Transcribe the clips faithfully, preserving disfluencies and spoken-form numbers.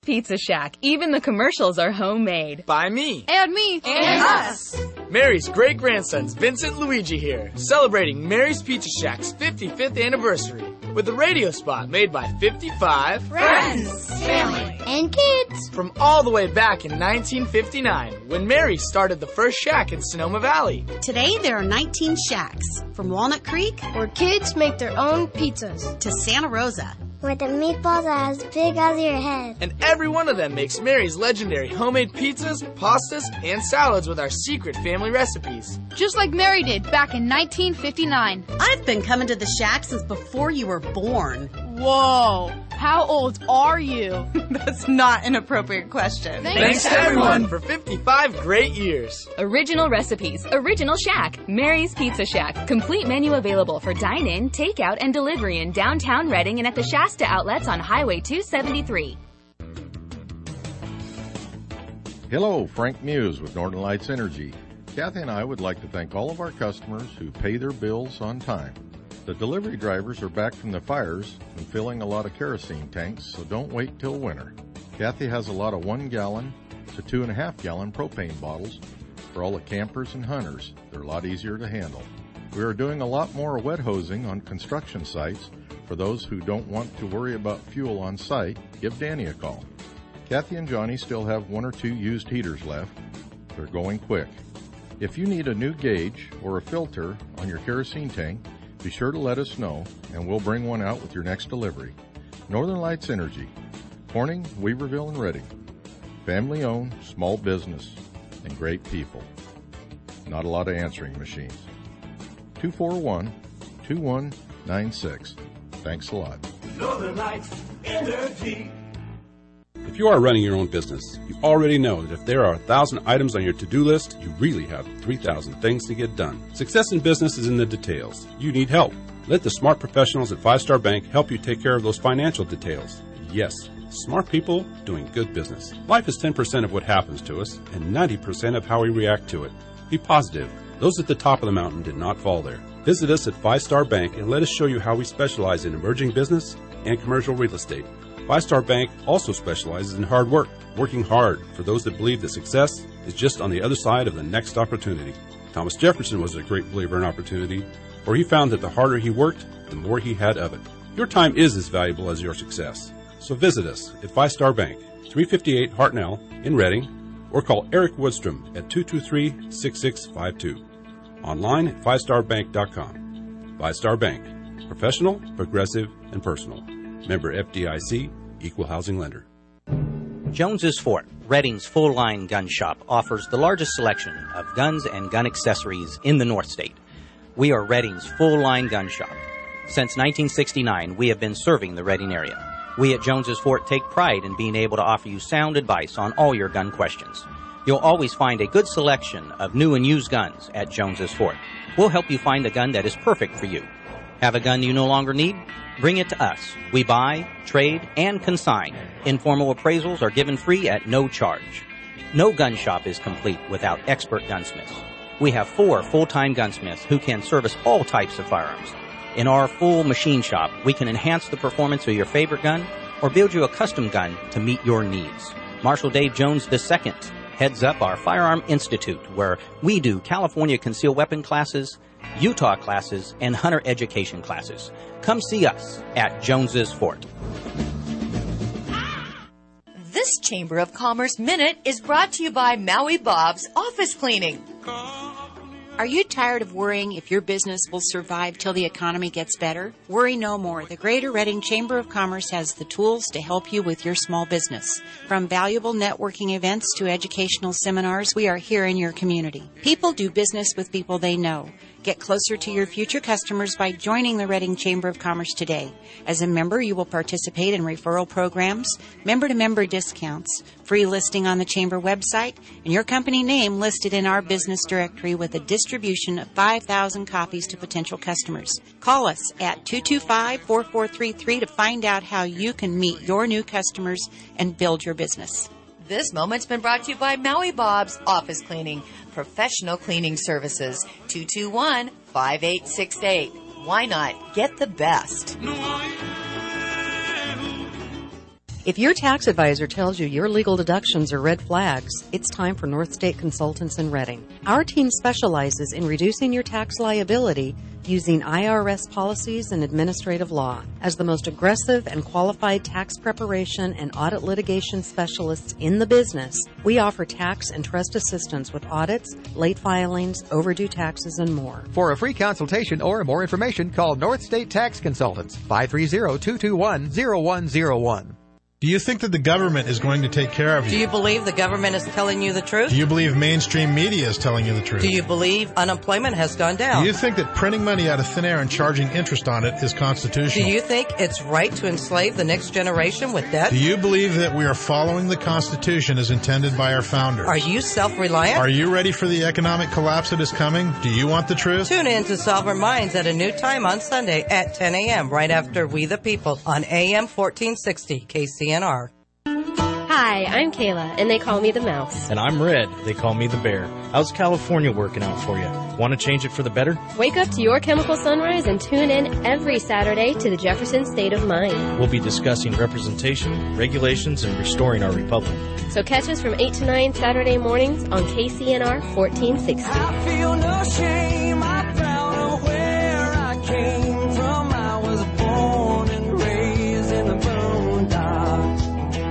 Pizza Shack. Even the commercials are homemade. By me. And me. And us. Mary's great-grandsons, Vincent and Luigi here, celebrating Mary's Pizza Shack's fifty-fifth anniversary with a radio spot made by fifty-five friends, family, and kids from all the way back in nineteen fifty-nine when Mary started the first shack in Sonoma Valley. Today there are nineteen shacks, from Walnut Creek, where kids make their own pizzas, to Santa Rosa, where the meatballs are as big as your head. And every one of them makes Mary's legendary homemade pizzas, pastas, and salads with our secret family recipes. Just like Mary did back in nineteen fifty-nine. I've been coming to the shack since before you were born. Whoa! How old are you? That's not an appropriate question. Thanks, Thanks everyone for fifty-five great years. Original recipes, original shack, Mary's Pizza Shack. Complete menu available for dine-in, takeout, and delivery in downtown Reading and at the Shasta outlets on Highway two seventy-three. Hello, Frank Muse with Northern Lights Energy. Kathy and I would like to thank all of our customers who pay their bills on time. The delivery drivers are back from the fires and filling a lot of kerosene tanks, so don't wait till winter. Kathy has a lot of one-gallon to two-and-a-half-gallon propane bottles for all the campers and hunters. They're a lot easier to handle. We are doing a lot more wet hosing on construction sites. For those who don't want to worry about fuel on site, give Danny a call. Kathy and Johnny still have one or two used heaters left. They're going quick. If you need a new gauge or a filter on your kerosene tank, be sure to let us know, and we'll bring one out with your next delivery. Northern Lights Energy, Corning, Weaverville, and Reading. Family-owned, small business, and great people. Not a lot of answering machines. two four one, two one nine six. Thanks a lot. Northern Lights Energy. If you are running your own business, you already know that if there are a thousand items on your to-do list, you really have three thousand things to get done. Success in business is in the details. You need help. Let the smart professionals at Five Star Bank help you take care of those financial details. Yes, smart people doing good business. Life is ten percent of what happens to us and ninety percent of how we react to it. Be positive. Those at the top of the mountain did not fall there. Visit us at Five Star Bank and let us show you how we specialize in emerging business and commercial real estate. Five Star Bank also specializes in hard work, working hard for those that believe that success is just on the other side of the next opportunity. Thomas Jefferson was a great believer in opportunity, for he found that the harder he worked, the more he had of it. Your time is as valuable as your success. So visit us at Five Star Bank, three fifty-eight Hartnell in Reading, or call Eric Woodstrom at two two three, six six five two. Online at five star bank dot com. Five Star Bank. Professional, progressive, and personal. Member F D I C, Equal Housing Lender. Jones's Fort, Reading's full-line gun shop, offers the largest selection of guns and gun accessories in the North State. We are Reading's full-line gun shop. Since nineteen sixty-nine, we have been serving the Reading area. We at Jones's Fort take pride in being able to offer you sound advice on all your gun questions. You'll always find a good selection of new and used guns at Jones's Fort. We'll help you find a gun that is perfect for you. Have a gun you no longer need? Bring it to us. We buy, trade, and consign. Informal appraisals are given free at no charge. No gun shop is complete without expert gunsmiths. We have four full-time gunsmiths who can service all types of firearms. In our full machine shop, we can enhance the performance of your favorite gun or build you a custom gun to meet your needs. Marshal Dave Jones the Second heads up our Firearm Institute, where we do California concealed weapon classes, Utah classes, and hunter education classes. Come see us at Jones's Fort. This Chamber of Commerce Minute is brought to you by Maui Bob's Office Cleaning. Are you tired of worrying if your business will survive till the economy gets better? Worry no more. The Greater Reading Chamber of Commerce has the tools to help you with your small business. From valuable networking events to educational seminars, we are here in your community. People do business with people they know. Get closer to your future customers by joining the Reading Chamber of Commerce today. As a member, you will participate in referral programs, member-to-member discounts, free listing on the Chamber website, and your company name listed in our business directory with a distribution of five thousand copies to potential customers. Call us at two two five, four four three three to find out how you can meet your new customers and build your business. This moment's been brought to you by Maui Bob's Office Cleaning, professional cleaning services. two two one, five eight six eight. Why not get the best? If your tax advisor tells you your legal deductions are red flags, it's time for North State Consultants in Reading. Our team specializes in reducing your tax liability using I R S policies and administrative law. As the most aggressive and qualified tax preparation and audit litigation specialists in the business, we offer tax and trust assistance with audits, late filings, overdue taxes, and more. For a free consultation or more information, call North State Tax Consultants, five three zero, two two one, zero one zero one. Do you think that the government is going to take care of you? Do you believe the government is telling you the truth? Do you believe mainstream media is telling you the truth? Do you believe unemployment has gone down? Do you think that printing money out of thin air and charging interest on it is constitutional? Do you think it's right to enslave the next generation with debt? Do you believe that we are following the Constitution as intended by our founders? Are you self-reliant? Are you ready for the economic collapse that is coming? Do you want the truth? Tune in to Solve Our Minds at a new time on Sunday at ten a.m. right after We the People on A M fourteen sixty K C N R. Hi, I'm Kayla, and they call me the Mouse. And I'm Red. They call me the Bear. How's California working out for you? Want to change it for the better? Wake up to your chemical sunrise and tune in every Saturday to the Jefferson State of Mind. We'll be discussing representation, regulations, and restoring our republic. So catch us from eight to nine Saturday mornings on K C N R fourteen sixty. I feel no shame. I'm proud of where I came from. I was born and raised in the boondocks.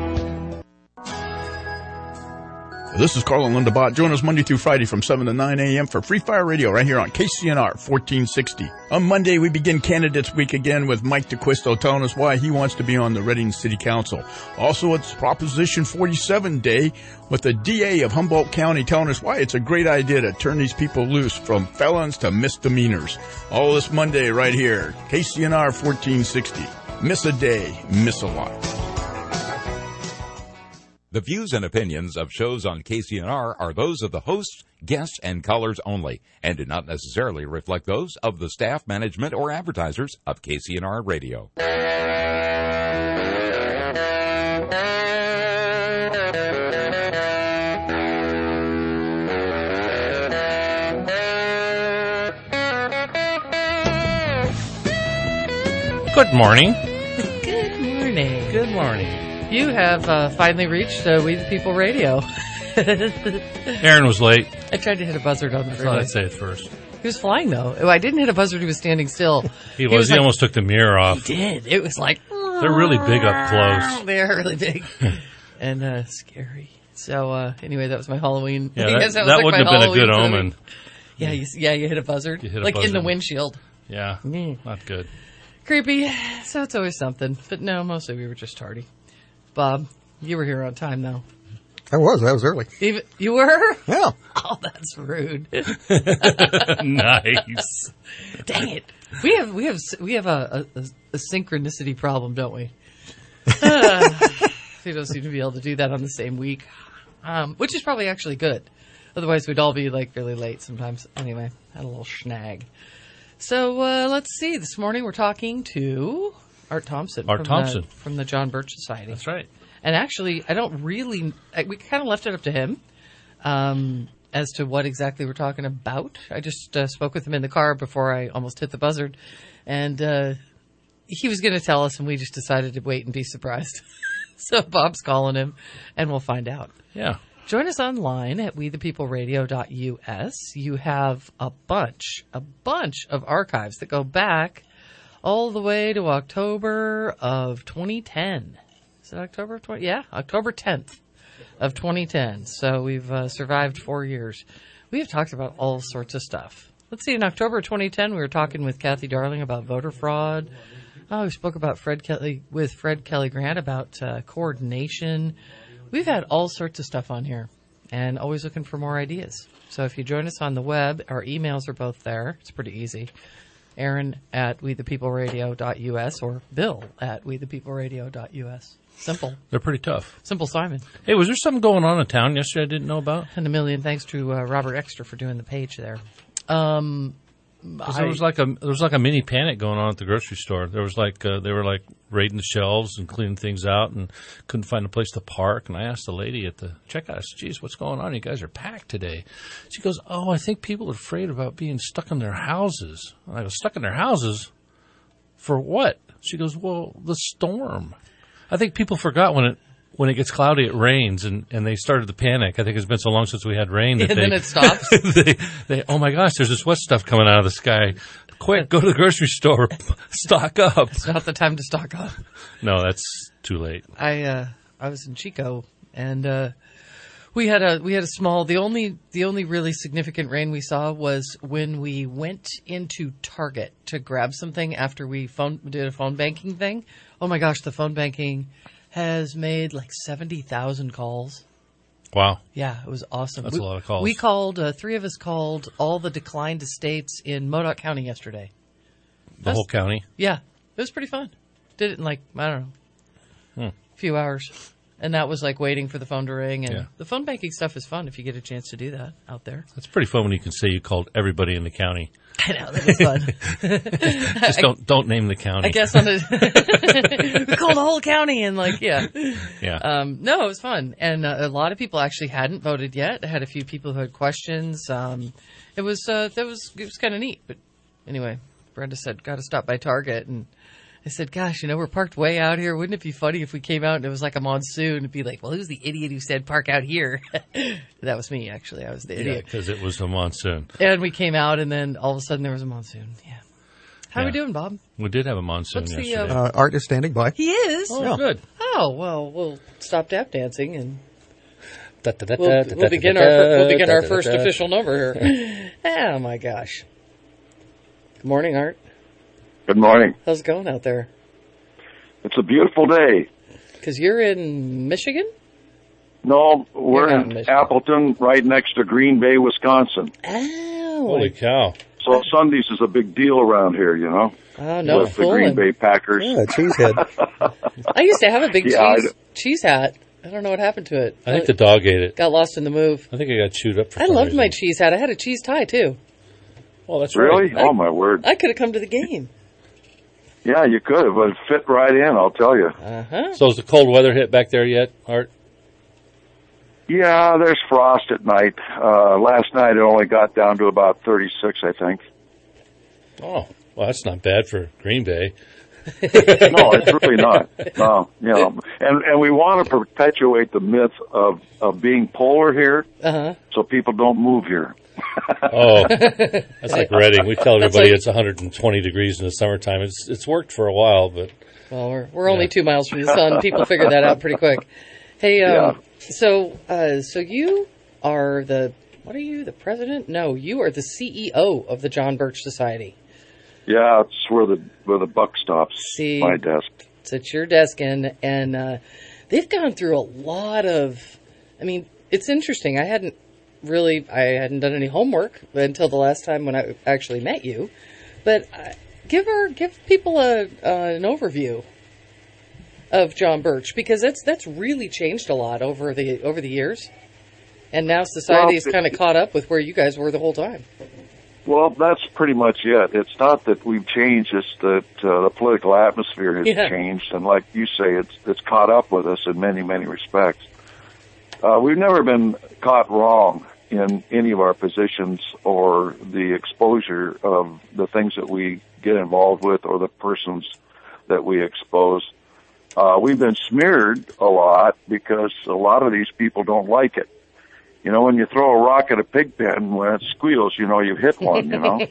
This is Carl and Linda Bott. Join us Monday through Friday from seven to nine a.m. for Free Fire Radio right here on K C N R fourteen sixty. On Monday, we begin Candidates Week again with Mike DeQuisto telling us why he wants to be on the Reading City Council. Also, it's Proposition forty-seven Day with the D A of Humboldt County telling us why it's a great idea to turn these people loose from felons to misdemeanors. All this Monday right here, K C N R fourteen sixty. Miss a day, miss a lot. The views and opinions of shows on K C N R are those of the hosts, guests, and callers only, and do not necessarily reflect those of the staff, management, or advertisers of K C N R Radio. Good morning. Good morning. Good morning. You have uh, finally reached uh, We the People Radio. Aaron was late. I tried to hit a buzzard on the I freeway. thought I'd say it first. He was flying, though. Oh, I didn't hit a buzzard. He was standing still. He was. He, was he like, almost took the mirror off. He did. It was like... They're really big up close. They're really big. and uh, scary. So, uh, anyway, that was my Halloween. Yeah, that, that, that like wouldn't have Halloween been a good movie. omen. Yeah, you, yeah, you hit a buzzard. You hit a like buzzard. in the windshield. Yeah, mm. Not good. Creepy. So it's always something. But no, mostly we were just tardy. Bob, you were here on time, though. I was. I was early. Even, you were? Yeah. Oh, that's rude. Nice. Dang it. We have we have we have a, a, a synchronicity problem, don't we? Uh, we don't seem to be able to do that on the same week, um, which is probably actually good. Otherwise, we'd all be like really late sometimes. Anyway, had a little snag. So uh, let's see. This morning we're talking to Art Thompson. Art from Thompson the, from the John Birch Society. That's right. And actually, I don't really. We kind of left it up to him um, as to what exactly we're talking about. I just uh, spoke with him in the car before I almost hit the buzzard, and uh, he was going to tell us, and we just decided to wait and be surprised. So Bob's calling him, and we'll find out. Yeah. Join us online at we the people radio dot U S. You have a bunch, a bunch of archives that go back all the way to October of twenty ten. Is it October of twenty? Yeah, October tenth of twenty ten. So we've uh, survived four years. We have talked about all sorts of stuff. Let's see. In October of twenty ten, we were talking with Kathy Darling about voter fraud. Oh, we spoke about Fred Kelly with Fred Kelly Grant about uh, coordination. We've had all sorts of stuff on here, and always looking for more ideas. So if you join us on the web, our emails are both there. It's pretty easy. Aaron at we the people radio dot U S or Bill at we the people radio dot U S. Simple. They're pretty tough. Simple Simon. Hey, was there something going on in town yesterday I didn't know about? And a million thanks to uh, Robert Extra for doing the page there. Um, I, there was like a there was like a mini panic going on at the grocery store. There was like uh, they were like raiding the shelves and cleaning things out and couldn't find a place to park. And I asked the lady at the checkout, I said, "Geez, what's going on? You guys are packed today." She goes, "Oh, I think people are afraid about being stuck in their houses." And I go, "Stuck in their houses? For what?" She goes, "Well, the storm." I think people forgot when it when it gets cloudy, it rains, and, and they started to panic. I think it's been so long since we had rain that and they, then it stops. they, they, oh my gosh, there's this wet stuff coming out of the sky. Quick, go to the grocery store, stock up. It's not the time to stock up. No, that's too late. I uh, I was in Chico, and uh, we had a we had a small. The only the only really significant rain we saw was when we went into Target to grab something after we phone did a phone banking thing. Oh my gosh, the phone banking has made like seventy thousand calls. Wow. Yeah, it was awesome. That's we, a lot of calls. We called, uh, three of us called all the declined estates in Modoc County yesterday. The That's, whole county? Yeah. It was pretty fun. Did it in like, I don't know, hmm. a few hours. And that was like waiting for the phone to ring. And yeah. the phone banking stuff is fun if you get a chance to do that out there. It's pretty fun when you can say you called everybody in the county. I know, that is fun. Just don't don't name the county. I guess on a we called the whole county and like yeah, yeah. Um, no, it was fun, and uh, a lot of people actually hadn't voted yet. I had a few people who had questions. Um, it was uh, that was it was kind of neat. But anyway, Brenda said, "Got to stop by Target," and I said, "Gosh, you know, we're parked way out here. Wouldn't it be funny if we came out and it was like a monsoon? It'd be like, well, who's the idiot who said park out here?" That was me, actually. I was the idiot. because it was a monsoon. And we came out, and then all of a sudden there was a monsoon. Yeah. How yeah. are we doing, Bob? We did have a monsoon What's yesterday. The, uh, uh, Art is standing by. He is? Oh, yeah. Good. Oh, well, we'll stop tap dancing and da, da, da, we'll, da, we'll da, begin da, our we'll begin da, our da, first da, da. official number here. Oh, my gosh. Good morning, Art. Good morning. How's it going out there? It's a beautiful day. Because you're in Michigan? No, we're You're in not in Appleton, right next to Green Bay, Wisconsin. Oh. Holy cow. So Sundays is a big deal around here, you know. Oh, no With the Green fooling. Bay Packers. Yeah, cheesehead. I used to have a big Yeah, cheese, I- cheese hat. I don't know what happened to it. I think the dog ate it. Got lost in the move. I think it got chewed up for I some loved reason. my cheese hat. I had a cheese tie, too. Well, that's Really? right. Oh, my word. I could have come to the game. Yeah, you could have, but it fit right in, I'll tell you. Uh-huh. So has the cold weather hit back there yet, Art? Yeah, there's frost at night. Uh, last night it only got down to about thirty-six, I think. Oh, well, that's not bad for Green Bay. No, it's really not. No, you know, and and we want to perpetuate the myth of of being polar here, uh-huh. so people don't move here. Oh, that's like Reading. We tell That's everybody like- it's one hundred twenty degrees in the summertime. It's it's worked for a while, but Well, we're we're only two miles from the sun. People figure that out pretty quick. Hey, um, so uh, so you are the what are you? The president? No, you are the C E O of the John Birch Society. Yeah, it's where the where the buck stops. See, my desk. It's at your desk, and and uh, they've gone through a lot of. I mean, it's interesting. I hadn't really, I hadn't done any homework until the last time when I actually met you. But uh, give her, give people a uh, an overview of John Birch, because that's that's really changed a lot over the over the years, and now society is Well, kind of caught up with where you guys were the whole time. Well, that's pretty much it. It's not that we've changed; it's that uh, the political atmosphere has Yeah. changed, and like you say, it's it's caught up with us in many many respects. Uh, we've never been caught wrong in any of our positions or the exposure of the things that we get involved with or the persons that we expose. Uh, we've been smeared a lot because a lot of these people don't like it. You know, when you throw a rock at a pig pen, when it squeals, you know you've hit one, you know.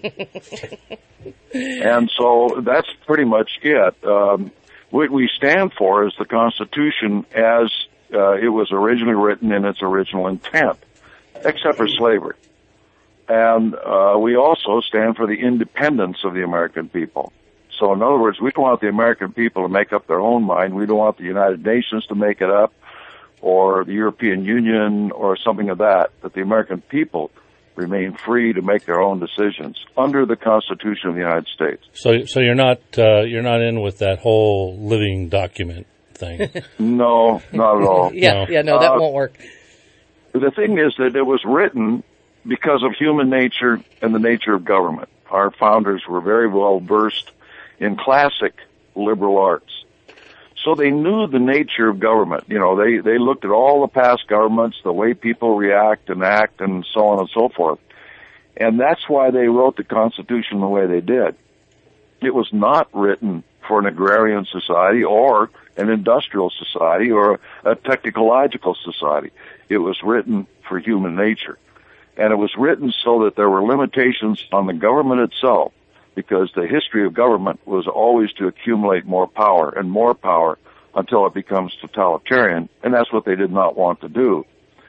And so that's pretty much it. Um, what we stand for is the Constitution as uh, it was originally written in its original intent, except for slavery. And uh, we also stand for the independence of the American people. So in other words, we don't want the American people to make up their own mind. We don't want the United Nations to make it up, or the European Union, or something of that, that the American people remain free to make their own decisions under the Constitution of the United States. So, so you're not uh, you're not in with that whole living document thing. No, not at all. yeah, No. yeah, no, that Uh, won't work. The thing is that it was written because of human nature and the nature of government. Our founders were very well versed in classic liberal arts. So they knew the nature of government. You know, they, they looked at all the past governments, the way people react and act and so on and so forth. And that's why they wrote the Constitution the way they did. It was not written for an agrarian society or an industrial society or a technological society. It was written for human nature. And it was written so that there were limitations on the government itself, because the history of government was always to accumulate more power and more power until it becomes totalitarian, and that's what they did not want to do.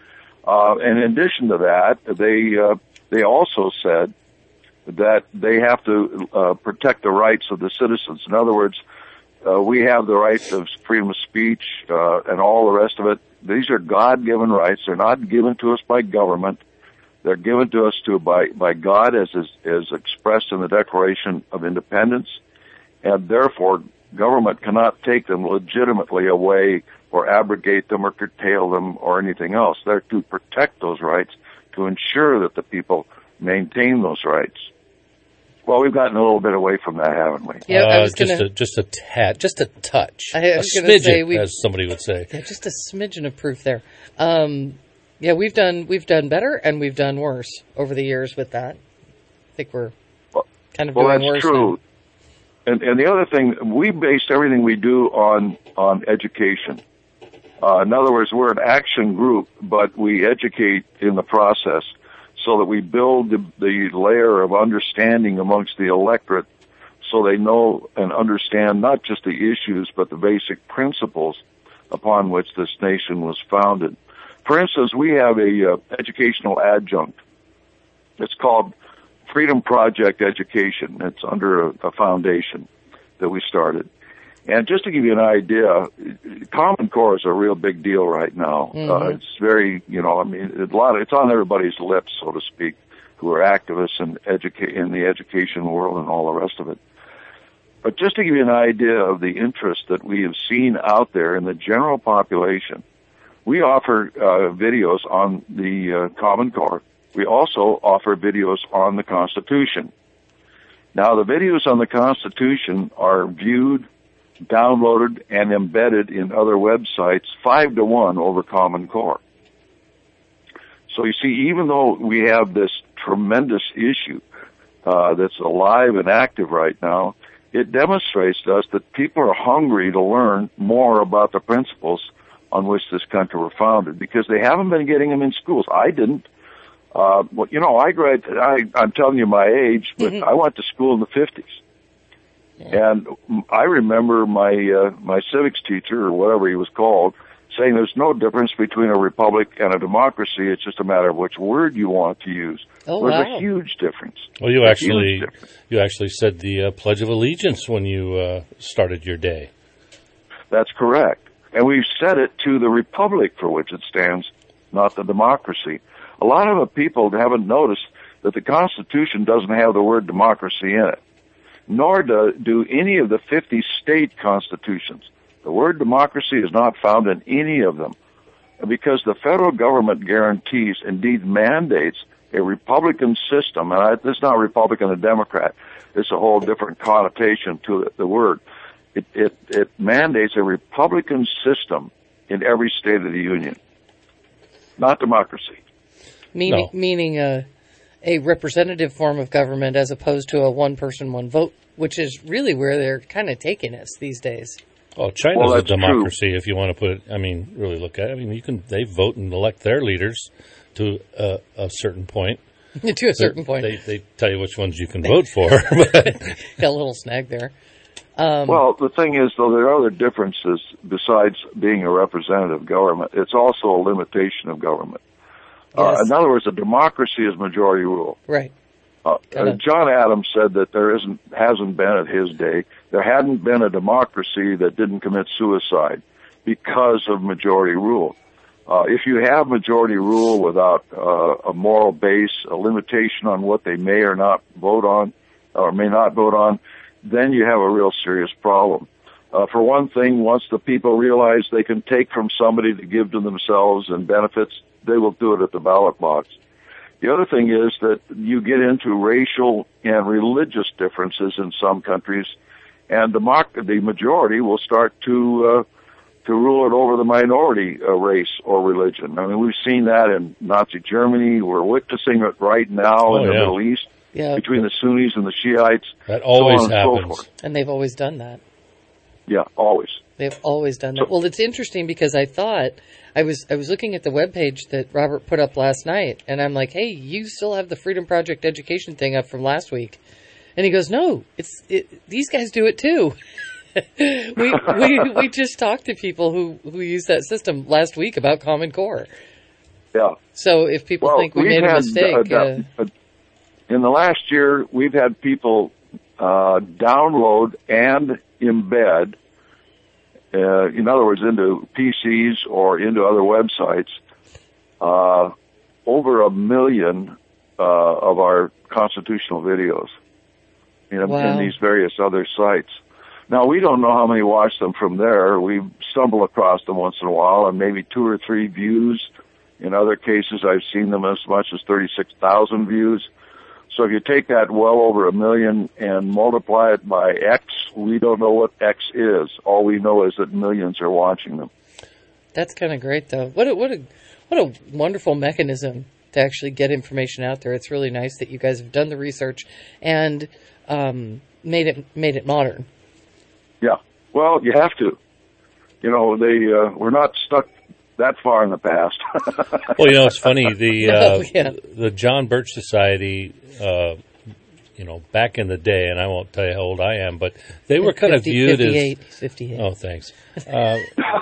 Uh, and in addition to that, they uh, they also said that they have to uh, protect the rights of the citizens. In other words, uh, we have the right of freedom of speech uh, and all the rest of it. These are God-given rights. They're not given to us by government. They're given to us to by, by God as is, as expressed in the Declaration of Independence, and therefore government cannot take them legitimately away or abrogate them or curtail them or anything else. They're to protect those rights, to ensure that the people maintain those rights. Well, we've gotten a little bit away from that, haven't we? Yeah, I was uh, just gonna, a just a tad, just a touch, I was a gonna say smidgen, we- as somebody would say. Yeah, just a smidgen of proof there. Um, yeah, we've done we've done better and we've done worse over the years with that. I think we're kind of Well, doing that's worse true. now. And, and the other thing, we base everything we do on on education. Uh, in other words, we're an action group, but we educate in the process so that we build the, the layer of understanding amongst the electorate so they know and understand not just the issues, but the basic principles upon which this nation was founded. For instance, we have a uh, educational adjunct. It's called Freedom Project Education. It's under a, a foundation that we started. And just to give you an idea, Common Core is a real big deal right now. Mhm. Uh, it's very, you know, I mean, a lot of, it's on everybody's lips, so to speak, who are activists in, educa- in the education world and all the rest of it. But just to give you an idea of the interest that we have seen out there in the general population, we offer uh, videos on the uh, Common Core. We also offer videos on the Constitution. Now, the videos on the Constitution are viewed, downloaded, and embedded in other websites five to one over Common Core. So you see, even though we have this tremendous issue uh, that's alive and active right now, it demonstrates to us that people are hungry to learn more about the principles on which this country were founded, because they haven't been getting them in schools. I didn't. Uh, well, you know, I graduated, I, I'm telling you my age, but I went to school in the fifties. And I remember my, uh, my civics teacher, or whatever he was called, saying there's no difference between a republic and a democracy. It's just a matter of which word you want to use. Oh, There's wow. a huge difference. Well, you A actually huge difference. you actually said the uh, Pledge of Allegiance when you uh, started your day. That's correct. And we've said it to the republic for which it stands, not the democracy. A lot of the people haven't noticed that the Constitution doesn't have the word democracy in it, nor do, do any of the fifty state constitutions. The word democracy is not found in any of them, because the federal government guarantees, indeed mandates, a Republican system. And I, it's not Republican and Democrat. It's a whole different connotation to the, the word. It, it, it mandates a Republican system in every state of the Union, not democracy. Meaning, meaning a, a representative form of government as opposed to a one person, one vote, which is really where they're kind of taking us these days. Oh, China's Well, a that's democracy, if you want to put it. I mean, really look at it. I mean, you can they vote and elect their leaders to a, a certain point. To a certain point. They, they tell you which ones you can vote for. But Got a little snag there. Um, Well, the thing is, though, there are other differences besides being a representative government. It's also a limitation of government. Uh, Yes. in other words, a democracy is majority rule. right. Uh, Kinda. uh, John Adams said that there isn't, hasn't been at his day, there hadn't been a democracy that didn't commit suicide because of majority rule. Uh, if you have majority rule without uh, a moral base, a limitation on what they may or not vote on, or may not vote on, then you have a real serious problem. Uh, for one thing, once the people realize they can take from somebody to give to themselves and benefits, they will do it at the ballot box. The other thing is that you get into racial and religious differences in some countries, and the, mock, the majority will start to uh, to rule it over the minority uh, race or religion. I mean, we've seen that in Nazi Germany. We're witnessing it right now Oh, in the yeah. Middle East Yeah. between the Sunnis and the Shiites. that always so on and so happens. forth. And they've always done that. Yeah, always. They've always done that. Well, it's interesting because I thought I was I was looking at the webpage that Robert put up last night, and I'm like, "Hey, you still have the Freedom Project education thing up from last week?" And he goes, "No, it's it, these guys do it too." we we we just talked to people who who use that system last week about Common Core. Yeah. So if people well, think we made had, a mistake, uh, uh, uh, in the last year, we've had people uh, download and embed. Uh, in other words, into P Cs or into other websites, uh, over a million uh, of our constitutional videos in, Wow. in these various other sites. Now, we don't know how many watch them from there. We stumble across them once in a while, and maybe two or three views. In other cases, I've seen them as much as thirty-six thousand views. So if you take that well over a million and multiply it by X, we don't know what X is. All we know is that millions are watching them. that's kind of great, though. What a, what a what a wonderful mechanism to actually get information out there. It's really nice that you guys have done the research and um, made it made it modern. Yeah. Well, you have to. You know, they uh, we're not stuck that far in the past. Well, you know, it's funny. The uh, Oh, yeah. the John Birch Society, uh, you know, back in the day, and I won't tell you how old I am, but they were kind fifty, of viewed fifty-eight, as fifty-eight. Oh, thanks. Uh,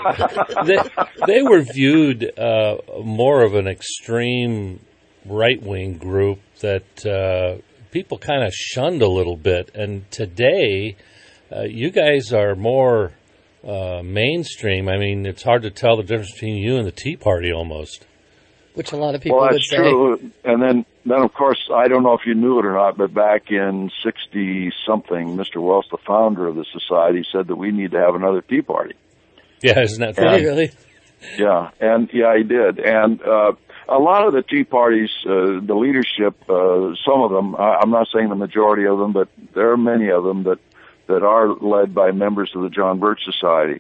they, they were viewed uh, more of an extreme right wing group that uh, people kind of shunned a little bit, and today, uh, you guys are more. Uh, mainstream. I mean, it's hard to tell the difference between you and the Tea Party almost. Which a lot of people well, would that's say. true. And then, then of course, I don't know if you knew it or not, but back in sixty something, Mister Wells, the founder of the society, said that we need to have another Tea Party. Yeah, isn't that funny? Really? Yeah, and yeah, he did. And uh, a lot of the Tea Parties, uh, the leadership, uh, some of them, I, I'm not saying the majority of them, but there are many of them that that are led by members of the John Birch Society,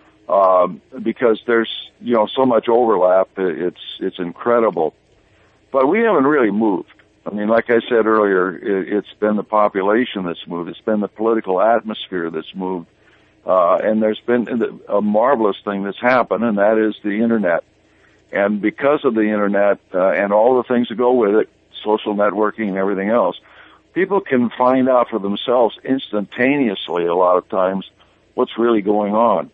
um, because there's, you know, so much overlap. It's, it's incredible. But we haven't really moved. I mean, like I said earlier, it, it's been the population that's moved. It's been the political atmosphere that's moved. Uh, and there's been a marvelous thing that's happened, and that is the Internet. And because of the Internet, uh, and all the things that go with it, social networking and everything else, people can find out for themselves instantaneously a lot of times what's really going on.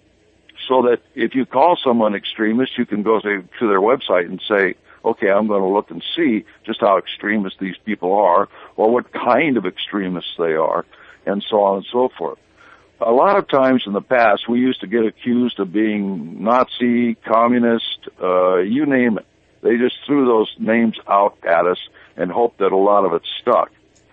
So that if you call someone extremist, you can go to, to their website and say, okay, I'm going to look and see just how extremist these people are, or what kind of extremists they are, and so on and so forth. A lot of times in the past, we used to get accused of being Nazi, communist, uh, you name it. They just threw those names out at us and hoped that a lot of it stuck.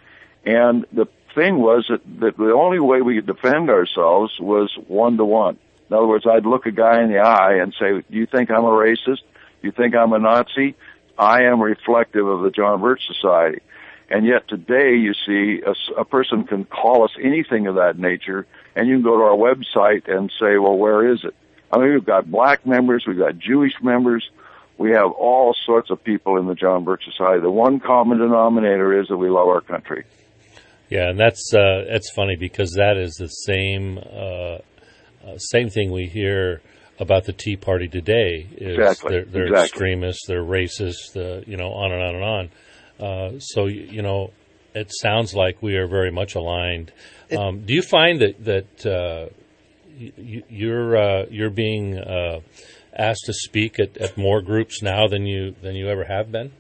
And the thing was that, that the only way we could defend ourselves was one-to-one. In other words, I'd look a guy in the eye and say, do you think I'm a racist? Do you think I'm a Nazi? I am reflective of the John Birch Society. And yet today, you see, a, a person can call us anything of that nature, and you can go to our website and say, well, where is it? I mean, we've got black members, we've got Jewish members, we have all sorts of people in the John Birch Society. The one common denominator is that we love our country. Yeah, and that's uh, that's funny because that is the same uh, uh, same thing we hear about the Tea Party today. Is exactly. They're, they're exactly. extremists, they're racist, uh, you know, on and on and on. Uh, so you know, it sounds like we are very much aligned. Um, do you find that that uh, you, you're uh, you're being uh, asked to speak at, at more groups now than you than you ever have been?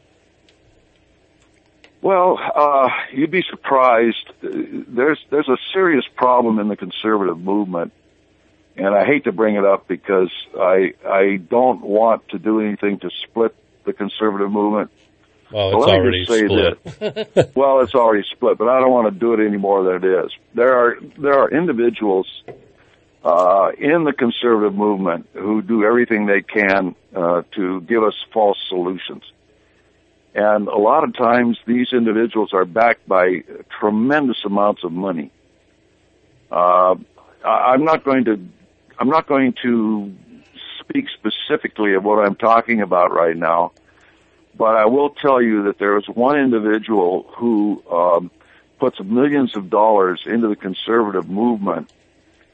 Well, uh, you'd be surprised. There's there's a serious problem in the conservative movement, and I hate to bring it up because I I don't want to do anything to split the conservative movement. Well, it's already split. That, well, it's already split, but I don't want to do it any more than it is. There are there are individuals uh, in the conservative movement who do everything they can uh, to give us false solutions. And a lot of times these individuals are backed by tremendous amounts of money. Uh, I'm not going to, I'm not going to speak specifically of what I'm talking about right now, but I will tell you that there is one individual who um, puts millions of dollars into the conservative movement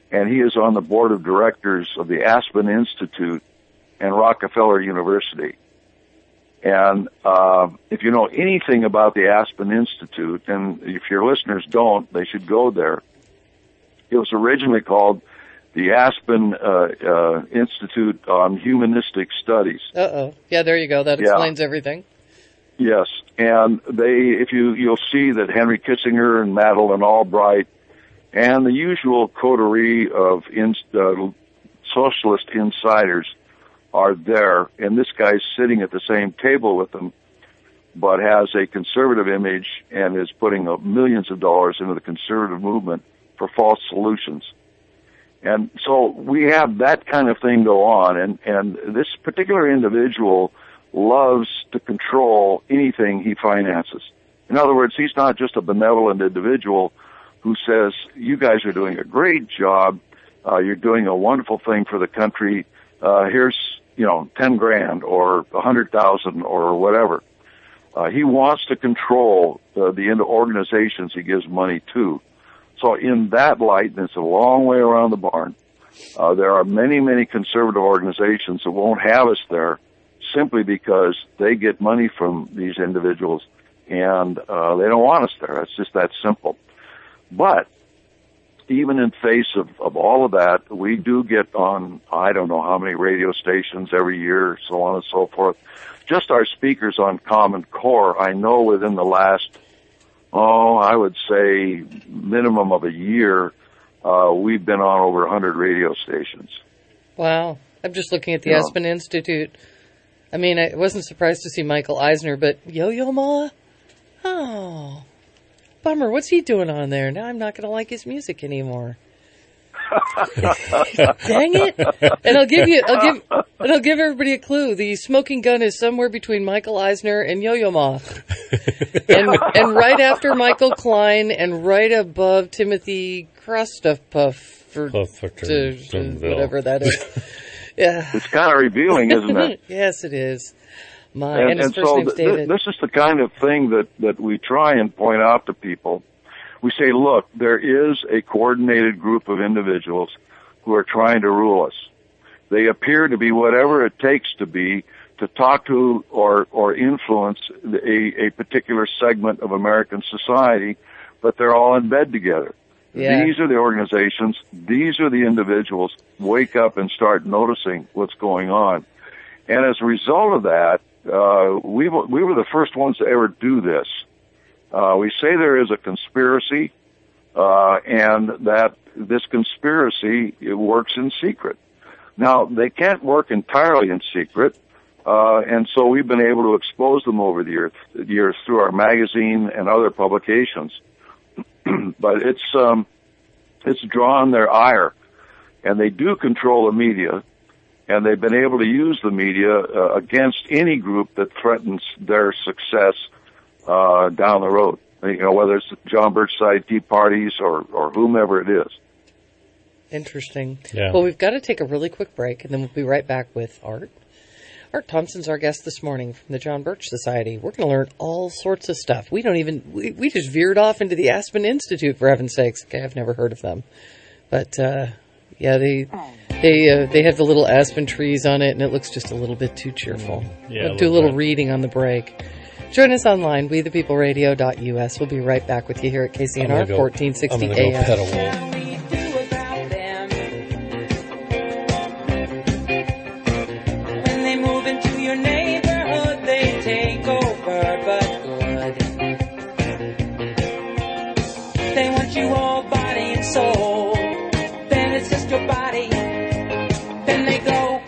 and he is on the board of directors of the Aspen Institute and Rockefeller University. And uh, if you know anything about the Aspen Institute, and if your listeners don't, they should go there. It was originally called the Aspen uh, uh, Institute on Humanistic Studies. Uh-oh. Yeah, there you go. That explains yeah. everything. Yes, and they, if you, you'll see that Henry Kissinger and Madeleine Albright and the usual coterie of in, uh, socialist insiders are there, and this guy's sitting at the same table with them, but has a conservative image and is putting uh, millions of dollars into the conservative movement for false solutions. And so we have that kind of thing go on, and, and this particular individual loves to control anything he finances. In other words, he's not just a benevolent individual who says, you guys are doing a great job, uh, you're doing a wonderful thing for the country, uh, here's, you know, ten grand or a hundred thousand or whatever. Uh, he wants to control uh, the organizations he gives money to. So in that light, and it's a long way around the barn, uh, there are many, many conservative organizations that won't have us there simply because they get money from these individuals and uh, they don't want us there. It's just that simple. But even in face of, of all of that, we do get on, I don't know how many radio stations every year, so on and so forth. Just our speakers on Common Core, I know within the last, oh, I would say minimum of a year, uh, we've been on over one hundred radio stations. Wow. I'm just looking at the You know. Aspen Institute. I mean, I wasn't surprised to see Michael Eisner, but Yo-Yo Ma? Oh, bummer. What's he doing on there? Now I'm not going to like his music anymore. Dang it! And I'll give you, I'll give, and I'll give everybody a clue. The smoking gun is somewhere between Michael Eisner and Yo-Yo Ma, and and right after Michael Klein, and right above Timothy Krastupuff, or to, to whatever that is. Yeah, it's kind of revealing, isn't it? Yes, it is. My and, and his and first so name's th- David. this is the kind of thing that, that we try and point out to people. We say, look, there is a coordinated group of individuals who are trying to rule us. They appear to be whatever it takes to be to talk to or, or influence a, a particular segment of American society, but they're all in bed together. Yeah. These are the organizations. These are the individuals. Wake up and start noticing what's going on. And as a result of that, uh, we we were the first ones to ever do this. Uh, we say there is a conspiracy, uh, and that this conspiracy, it works in secret. Now, they can't work entirely in secret, uh, and so we've been able to expose them over the years, years through our magazine and other publications. But it's, um, it's drawn their ire, and they do control the media, and they've been able to use the media uh, against any group that threatens their success uh, down the road. You know, whether it's John Birchside Tea Parties or, or whomever it is. Interesting. Yeah. Well, we've got to take a really quick break, and then we'll be right back with Art. Art Thompson's our guest this morning from the John Birch Society. We're going to learn all sorts of stuff. We don't even, we, we just veered off into the Aspen Institute, for heaven's sakes. Okay, I've never heard of them. But, uh, yeah, they they uh, they have the little aspen trees on it, and it looks just a little bit too cheerful. Yeah, we'll a do a little little bit. reading on the break. Join us online, we the people radio dot U S. We'll be right back with you here at K C N R, I'm gonna go- fourteen sixty I'm gonna go A M. pet a wolf. When they move into your neighborhood, they take over, but good. They want you all body and soul. Then it's just your body. Then they go.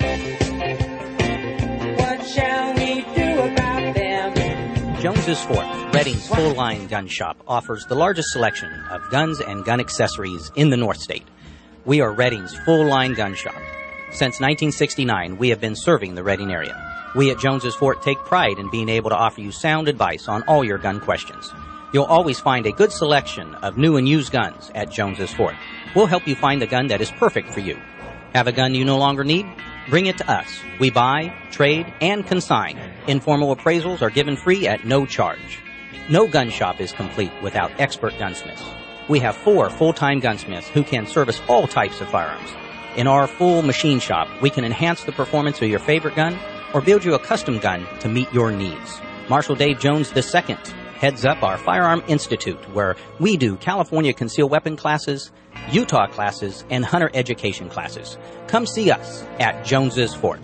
What shall we do about them? Jones's Fort, Redding's full-line gun shop, offers the largest selection of guns and gun accessories in the North State. We are Redding's full-line gun shop. Since nineteen sixty-nine, we have been serving the Redding area. We at Jones's Fort take pride in being able to offer you sound advice on all your gun questions. You'll always find a good selection of new and used guns at Jones's Fort. We'll help you find the gun that is perfect for you. Have a gun you no longer need? Bring it to us. We buy, trade, and consign. Informal appraisals are given free at no charge. No gun shop is complete without expert gunsmiths. We have four full-time gunsmiths who can service all types of firearms. In our full machine shop, we can enhance the performance of your favorite gun or build you a custom gun to meet your needs. Marshal Dave Jones the Second heads up our Firearm Institute, where we do California concealed weapon classes, Utah classes, and hunter education classes. Come see us at Jones's Fort.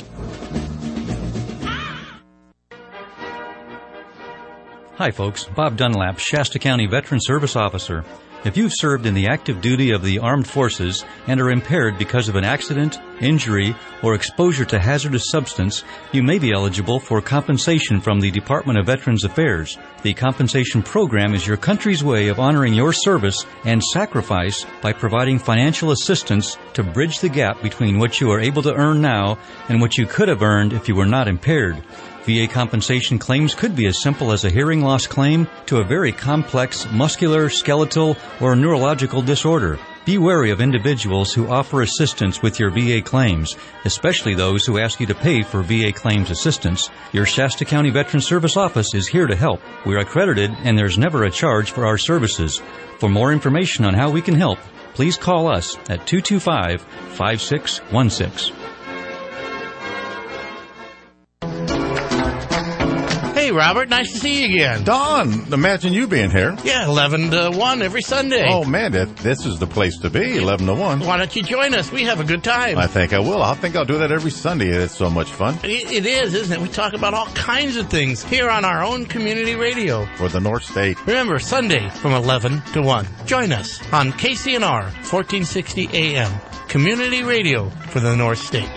Hi, folks. Bob Dunlap, Shasta County Veteran Service Officer. If you've served in the active duty of the armed forces and are impaired because of an accident, injury, or exposure to hazardous substance, you may be eligible for compensation from the Department of Veterans Affairs. The compensation program is your country's way of honoring your service and sacrifice by providing financial assistance to bridge the gap between what you are able to earn now and what you could have earned if you were not impaired. V A compensation claims could be as simple as a hearing loss claim to a very complex muscular, skeletal, or neurological disorder. Be wary of individuals who offer assistance with your V A claims, especially those who ask you to pay for V A claims assistance. Your Shasta County Veteran Service Office is here to help. We're accredited and there's never a charge for our services. For more information on how we can help, please call us at two two five, five six one six. Hey, Robert, nice to see you again. Don, imagine you being here. Yeah, eleven to one every Sunday. Oh, man, that, this is the place to be, eleven to one. Why don't you join us? We have a good time. I think I will. I think I'll do that every Sunday. It's so much fun. It, it is, isn't it? We talk about all kinds of things here on our own community radio. For the North State. Remember, Sunday from eleven to one. Join us on K C N R, fourteen sixty A M. Community radio for the North State.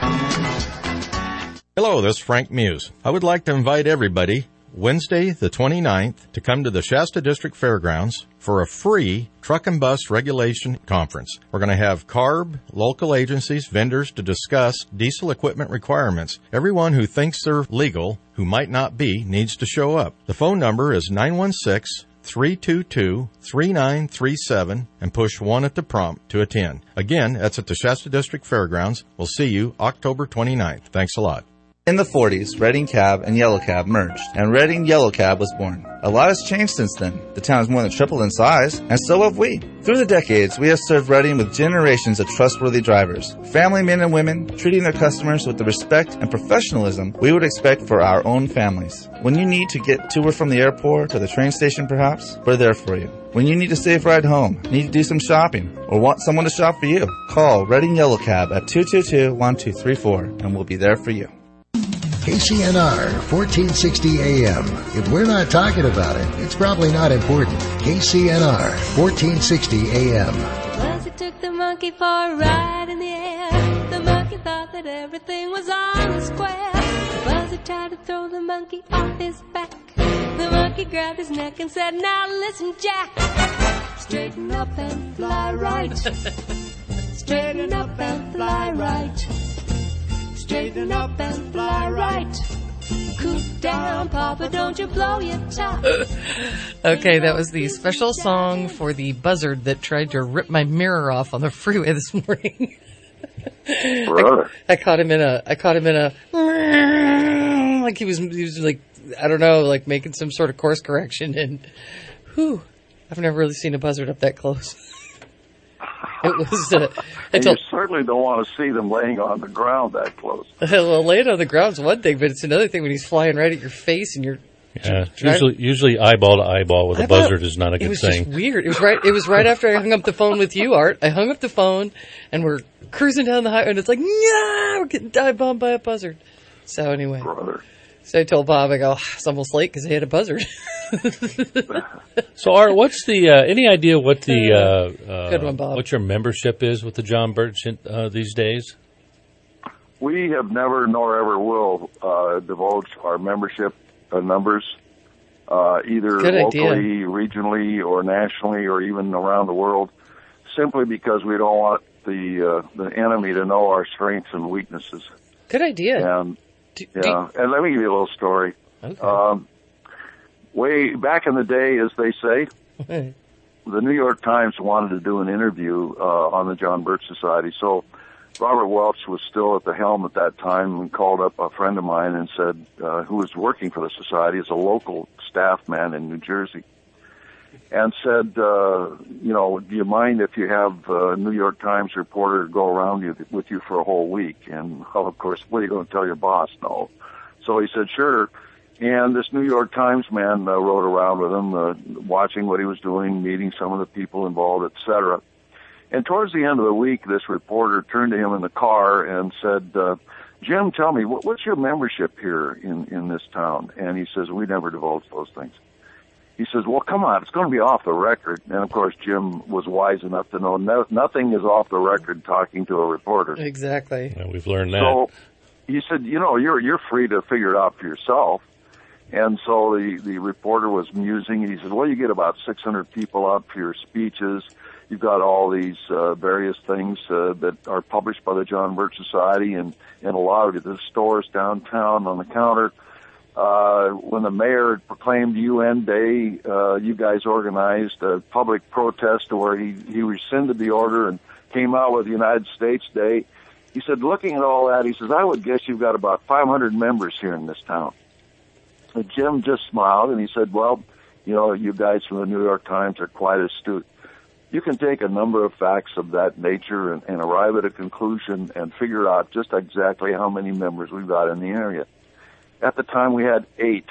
Hello, this is Frank Muse. I would like to invite everybody Wednesday the twenty-ninth to come to the Shasta District Fairgrounds for a free truck and bus regulation conference. We're going to have C A R B, local agencies, vendors to discuss diesel equipment requirements. Everyone who thinks they're legal, who might not be, needs to show up. The phone number is nine one six, three two two, three nine three seven and push one at the prompt to attend. Again, that's at the Shasta District Fairgrounds. We'll see you October twenty-ninth. Thanks a lot. In the forties, Reading Cab and Yellow Cab merged, and Reading Yellow Cab was born. A lot has changed since then. The town has more than tripled in size, and so have we. Through the decades, we have served Reading with generations of trustworthy drivers, family men and women, treating their customers with the respect and professionalism we would expect for our own families. When you need to get to or from the airport or the train station, perhaps, we're there for you. When you need a safe ride home, need to do some shopping, or want someone to shop for you, call Reading Yellow Cab at two two two, one two three four, and we'll be there for you. K C N R, fourteen sixty A M. If we're not talking about it, it's probably not important. K C N R, fourteen sixty A M. Buzzy took the monkey for a ride in the air. The monkey thought that everything was on the square. Buzzy tried to throw the monkey off his back. The monkey grabbed his neck and said, now listen, Jack. Straighten up and fly right. Straighten up and fly right. Straighten up and fly right. Cool down, Papa, don't you blow your top. Okay, that was the special song for the buzzard that tried to rip my mirror off on the freeway this morning. Brother. I, I caught him in a, I caught him in a, like he was, he was like, I don't know, like making some sort of course correction, and whew, I've never really seen a buzzard up that close. It was. Uh, and you certainly don't want to see them laying on the ground that close. Well, laying on the ground's one thing, but it's another thing when he's flying right at your face and you're. Yeah, usually, usually eyeball to eyeball with a eyeball, buzzard is not a good it was thing. Just weird. It was right. It was right after I hung up the phone with you, Art. I hung up the phone, and we're cruising down the highway, and it's like, yeah, we're getting dive bombed by a buzzard. So anyway, brother. So I told Bob, I go, it's almost late because they had a buzzard. So, Art, what's the uh, any idea what the uh, uh, Good one, Bob. what your membership is with the John Birch uh, these days? We have never nor ever will uh, divulge our membership uh, numbers, uh, either Good locally, idea. regionally, or nationally, or even around the world, simply because we don't want the uh, the enemy to know our strengths and weaknesses. Good idea. And do, yeah, do, and let me give you a little story. Okay. Um, way back in the day, as they say, the New York Times wanted to do an interview uh, on the John Birch Society. So Robert Welch was still at the helm at that time and called up a friend of mine and said, uh, who was working for the society as a local staff man in New Jersey. and said, uh, you know, do you mind if you have a New York Times reporter go around you, with you for a whole week? And, well, of course, what are you going to tell your boss? No. So he said, sure. And this New York Times man uh, rode around with him, uh, watching what he was doing, meeting some of the people involved, et cetera. And towards the end of the week, this reporter turned to him in the car and said, uh, Jim, tell me, what, what's your membership here in, in this town? And he says, we never divulge those things. He says, well, come on, it's going to be off the record. And, of course, Jim was wise enough to know no, nothing is off the record talking to a reporter. Exactly. Yeah, we've learned that. So he said, you know, you're you're free to figure it out for yourself. And so the, the reporter was musing, and he said, well, you get about six hundred people out for your speeches. You've got all these uh, various things uh, that are published by the John Birch Society and, and a lot of the stores downtown on the counter. Uh, when the mayor proclaimed U N Day, uh, you guys organized a public protest where he, he rescinded the order and came out with United States Day. He said, looking at all that, he says, I would guess you've got about five hundred members here in this town. And Jim just smiled and he said, well, you know, you guys from the New York Times are quite astute. You can take a number of facts of that nature and, and arrive at a conclusion and figure out just exactly how many members we've got in the area. At the time, we had eight.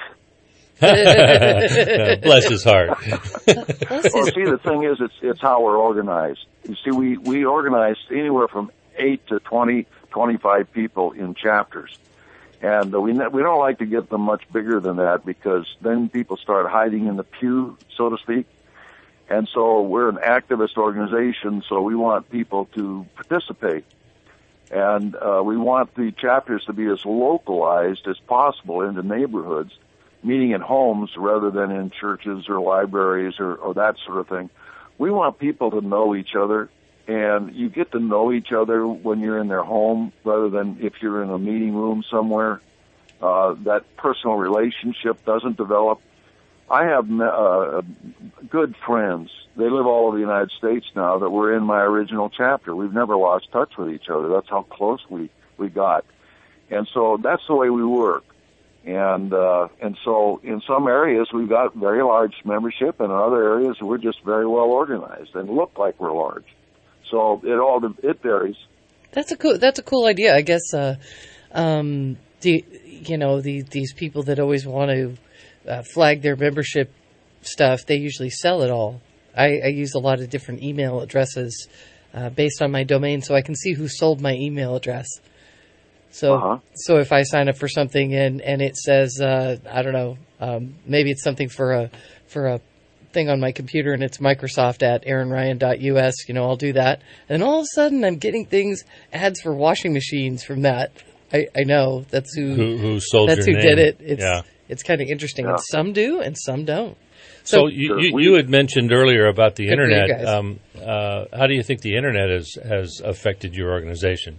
Bless his heart. Well, see, the thing is, it's it's how we're organized. You see, we, we organize anywhere from eight to twenty, twenty-five people in chapters. And uh, we ne- we don't like to get them much bigger than that because then people start hiding in the pew, so to speak. And so we're an activist organization, so we want people to participate. And uh, we want the chapters to be as localized as possible into neighborhoods, meeting in homes rather than in churches or libraries or, or that sort of thing. We want people to know each other, and you get to know each other when you're in their home rather than if you're in a meeting room somewhere. Uh, that personal relationship doesn't develop. I have uh, good friends. They live all over the United States now that were in my original chapter. We've never lost touch with each other. That's how close we, we got. And so that's the way we work. And uh, and so in some areas we've got very large membership, and in other areas we're just very well organized and look like we're large. So it all it varies. That's a cool. That's a cool idea. I guess. Uh, um, the you know the, these people that always want to uh, flag their membership stuff, they usually sell it all. I, I use a lot of different email addresses uh, based on my domain, so I can see who sold my email address. So, uh-huh. so if I sign up for something and, and it says, uh, I don't know, um, maybe it's something for a for a thing on my computer and it's Microsoft at aaron ryan dot u s, you know, I'll do that. And all of a sudden I'm getting things, ads for washing machines from that. I, I know that's who who, who sold that's your who name. did it. It's, yeah. It's kind of interesting. Yeah. And some do and some don't. So, So, you, you, you had mentioned earlier about the Good for you internet. guys. Um, uh, how do you think the internet has, has affected your organization?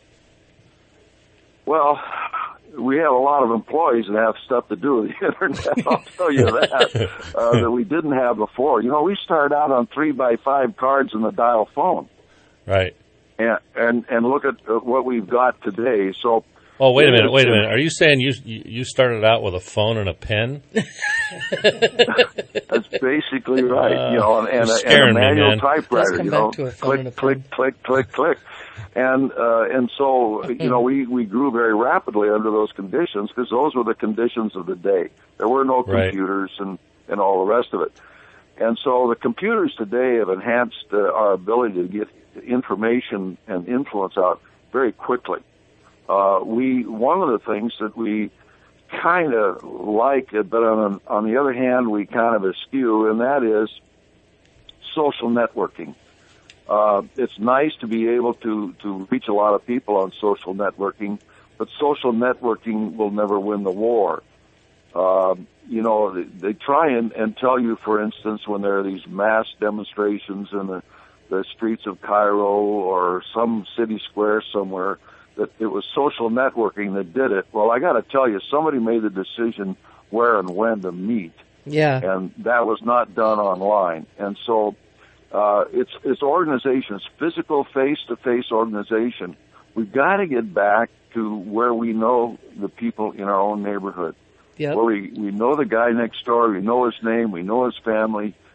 Well, we have a lot of employees that have stuff to do with the internet, I'll tell you that, uh, that we didn't have before. You know, we started out on three by five cards in the dial phone. Right. And, and, and look at uh, what we've got today. So, Oh, wait a minute, wait a minute. Are you saying you you started out with a phone and a pen? That's basically right. Uh, you know, and, and, you're a, and a scaring me, manual man. typewriter. come You back know, to a phone and a click, click, click, click, click, and uh, and so you know we we grew very rapidly under those conditions because those were the conditions of the day. There were no Right. computers and and all the rest of it. And so the computers today have enhanced uh, our ability to get information and influence out very quickly. Uh, we one of the things that we kind of like, but on on the other hand, we kind of eschew, and that is social networking. Uh, it's nice to be able to to reach a lot of people on social networking, but social networking will never win the war. Uh, you know, they, they try and, and tell you, for instance, when there are these mass demonstrations in the, the streets of Cairo or some city square somewhere, that it was social networking that did it. Well, I got to tell you, somebody made the decision where and when to meet. Yeah. And that was not done online. And so uh, it's, it's organizations, physical face-to-face organization. We've got to get back to where we know the people in our own neighborhood. Yep. Where we, we know the guy next door, we know his name, we know his family,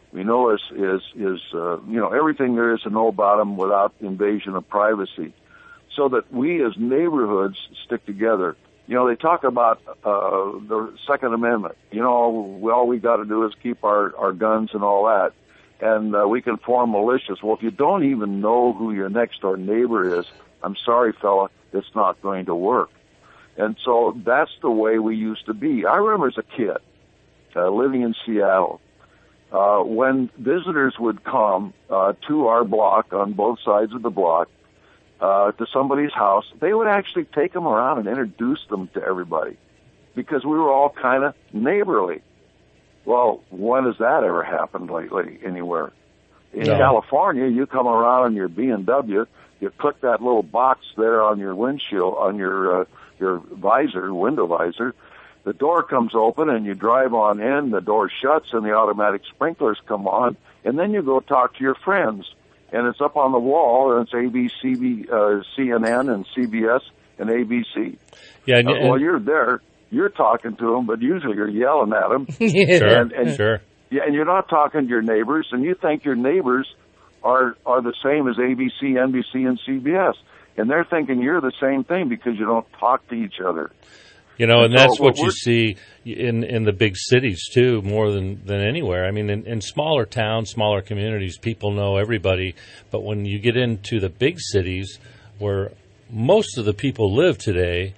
We know is is is uh, you know everything there is to know about them without invasion of privacy, so that we as neighborhoods stick together. You know, they talk about uh, the Second Amendment. You know, we, all we got to do is keep our our guns and all that, and uh, we can form militias. Well, if you don't even know who your next door neighbor is, I'm sorry, fella, it's not going to work. And so that's the way we used to be. I remember as a kid uh, living in Seattle. Uh, when visitors would come uh, to our block on both sides of the block uh, to somebody's house, they would actually take them around and introduce them to everybody because we were all kind of neighborly. Well, when has that ever happened lately anywhere? In No. California, you come around in your B M W, you click that little box there on your windshield, on your uh, your visor, window visor, the door comes open and you drive on in, the door shuts and the automatic sprinklers come on, and then you go talk to your friends. And it's up on the wall, and it's A B C, uh, C N N and C B S and A B C. Yeah, and, uh, and, while you're there, you're talking to them, but usually you're yelling at them. Sure, and, and, sure. Yeah, and you're not talking to your neighbors, and you think your neighbors are are the same as A B C, N B C, and C B S. And they're thinking you're the same thing because you don't talk to each other. You know, and, and that's so what what you see in in the big cities too, more than, than anywhere. I mean, in, in smaller towns, smaller communities, people know everybody. But when you get into the big cities, where most of the people live today,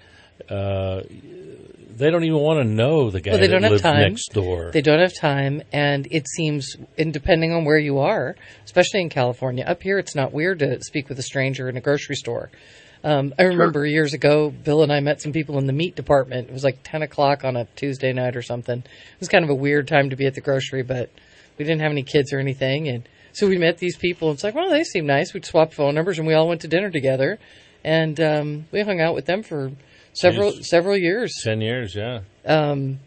uh, they don't even want to know the guy well, they that don't have lives time. next door. They don't have time, and it seems, and depending on where you are, especially in California, up here it's not weird to speak with a stranger in a grocery store. Um, I remember sure. years ago, Bill and I met some people in the meat department. It was like ten o'clock on a Tuesday night or something. It was kind of a weird time to be at the grocery, but we didn't have any kids or anything. And so we met these people. It's like, well, they seem nice. We'd swap phone numbers, and we all went to dinner together. And um, we hung out with them for several Jeez. several years. Ten years, yeah. Um,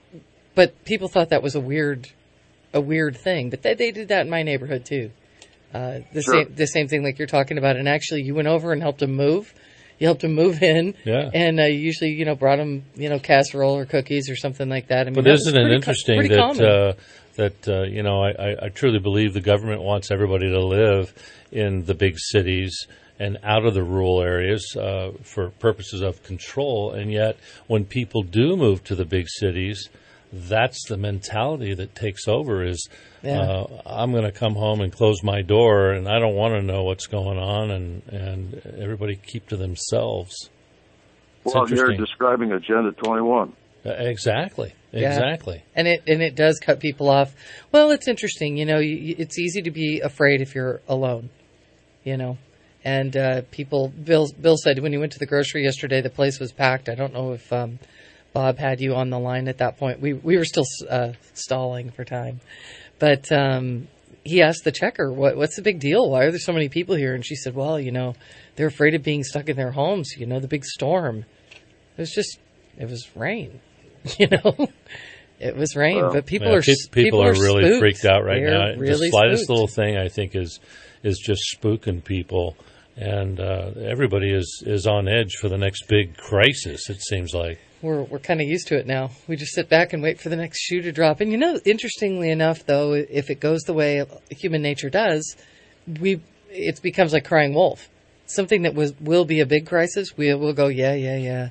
but people thought that was a weird a weird thing. But they, they did that in my neighborhood, too. Uh, the sure. same the same thing like you're talking about, and actually you went over and helped him move. You helped him move in, yeah. and uh, you usually you know brought him you know casserole or cookies or something like that. I mean, but that isn't it interesting co- that uh, that uh, you know I, I truly believe the government wants everybody to live in the big cities and out of the rural areas uh, for purposes of control, and yet when people do move to the big cities, that's the mentality that takes over is yeah. uh, I'm going to come home and close my door, and I don't want to know what's going on, and, and everybody keep to themselves. It's well, you're describing Agenda twenty-one. Uh, exactly, yeah. exactly. And it and it does cut people off. Well, it's interesting. You know, you, it's easy to be afraid if you're alone, you know. And uh, people, Bill, Bill said when he went to the grocery yesterday, the place was packed. I don't know if um, Bob had you on the line at that point. We we were still uh, stalling for time. But um, he asked the checker, what, what's the big deal? Why are there so many people here? And she said, well, you know, they're afraid of being stuck in their homes. You know, the big storm. It was just, it was rain, you know. It was rain, well, but people yeah, are people, people are, are really spooked. freaked out right They're now. Really the slightest spooked. little thing, I think, is is just spooking people. And uh, everybody is, is on edge for the next big crisis, it seems like. We're we're kind of used to it now. We just sit back and wait for the next shoe to drop. And, you know, interestingly enough, though, if it goes the way human nature does, we it becomes like crying wolf. Something that was will be a big crisis, we will go, yeah, yeah, yeah.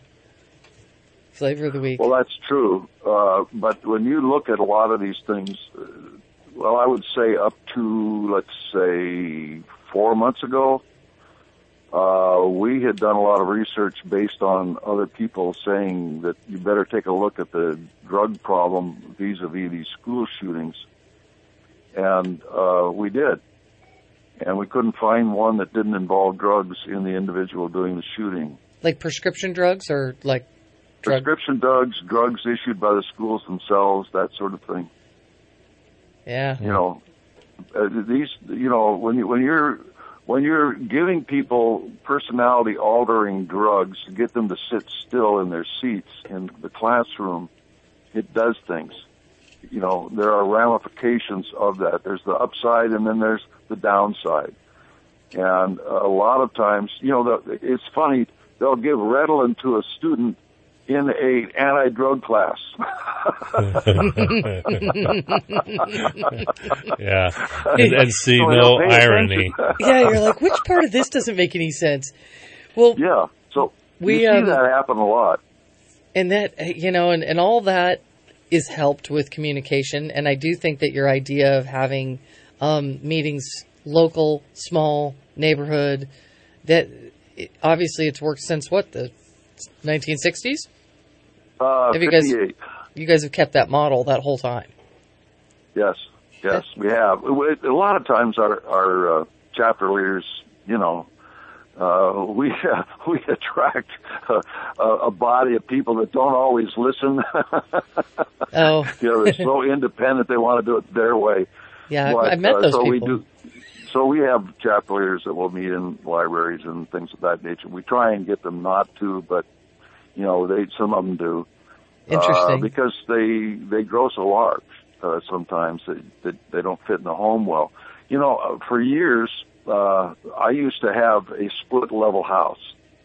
Flavor of the week. Well, that's true. Uh, but when you look at a lot of these things, uh, well, I would say up to, let's say, four months ago, Uh, we had done a lot of research based on other people saying that you better take a look at the drug problem vis-a-vis these school shootings. And uh, we did. And we couldn't find one that didn't involve drugs in the individual doing the shooting. Like prescription drugs or like drug? Prescription drugs, drugs issued by the schools themselves, that sort of thing. Yeah. You know, uh, these, you know, when you, when you're, When you're giving people personality-altering drugs to get them to sit still in their seats in the classroom, it does things. You know, there are ramifications of that. There's the upside, and then there's the downside. And a lot of times, you know, the, it's funny, they'll give Ritalin to a student in a anti-drug class. Yeah, and, and see so no irony. Yeah, you're like, which part of this doesn't make any sense? Well, yeah, so we, you see um, that happen a lot. And that, you know, and, and all that is helped with communication. And I do think that your idea of having um, meetings, local, small, neighborhood, that it, obviously it's worked since what, the nineteen sixties? Uh, have you guys, fifty-eight. You guys have kept that model that whole time. Yes, yes, we have. A lot of times our, our uh, chapter leaders, you know, uh, we uh, we attract a, a body of people that don't always listen. Oh. You know, they're so independent, they want to do it their way. Yeah, but, I've met uh, those so people. We do, so we have chapter leaders that will meet in libraries and things of that nature. We try and get them not to, but, you know, they some of them do. Interesting. Uh, because they they grow so large uh, sometimes that they, they don't fit in the home well. You know, uh, for years, uh, I used to have a split-level house.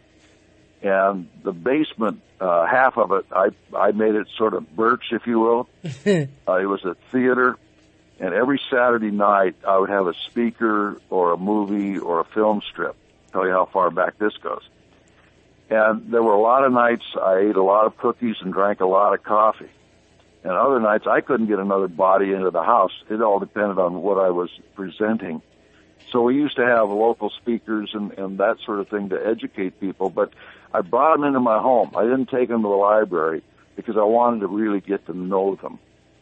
And the basement, uh, half of it, I I made it sort of birch, if you will. uh, it was a theater. And every Saturday night, I would have a speaker or a movie or a film strip. Tell you how far back this goes. And there were a lot of nights I ate a lot of cookies and drank a lot of coffee. And other nights I couldn't get another body into the house. It all depended on what I was presenting. So we used to have local speakers and, and that sort of thing to educate people. But I brought them into my home. I didn't take them to the library because I wanted to really get to know them.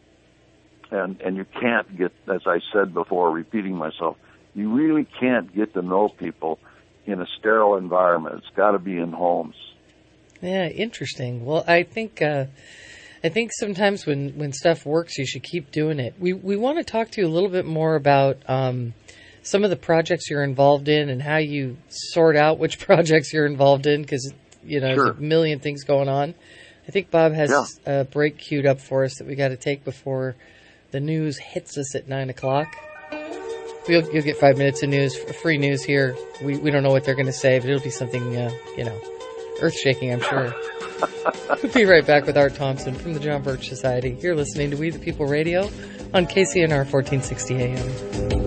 And, and you can't get, as I said before, repeating myself, you really can't get to know people in a sterile environment. It's got to be in homes. Yeah, interesting. Well, I think uh, I think sometimes when, when stuff works, you should keep doing it. We we want to talk to you a little bit more about um, some of the projects you're involved in and how you sort out which projects you're involved in, because you know Sure. there's a million things going on. I think Bob has Yeah. a break queued up for us that we got to take before the news hits us at nine o'clock. You'll, you'll get five minutes of news, free news here. We we don't know what they're going to say, but it'll be something, uh, you know, earth-shaking, I'm sure. We'll be right back with Art Thompson from the John Birch Society. You're listening to We the People Radio on K C N R fourteen sixty A M.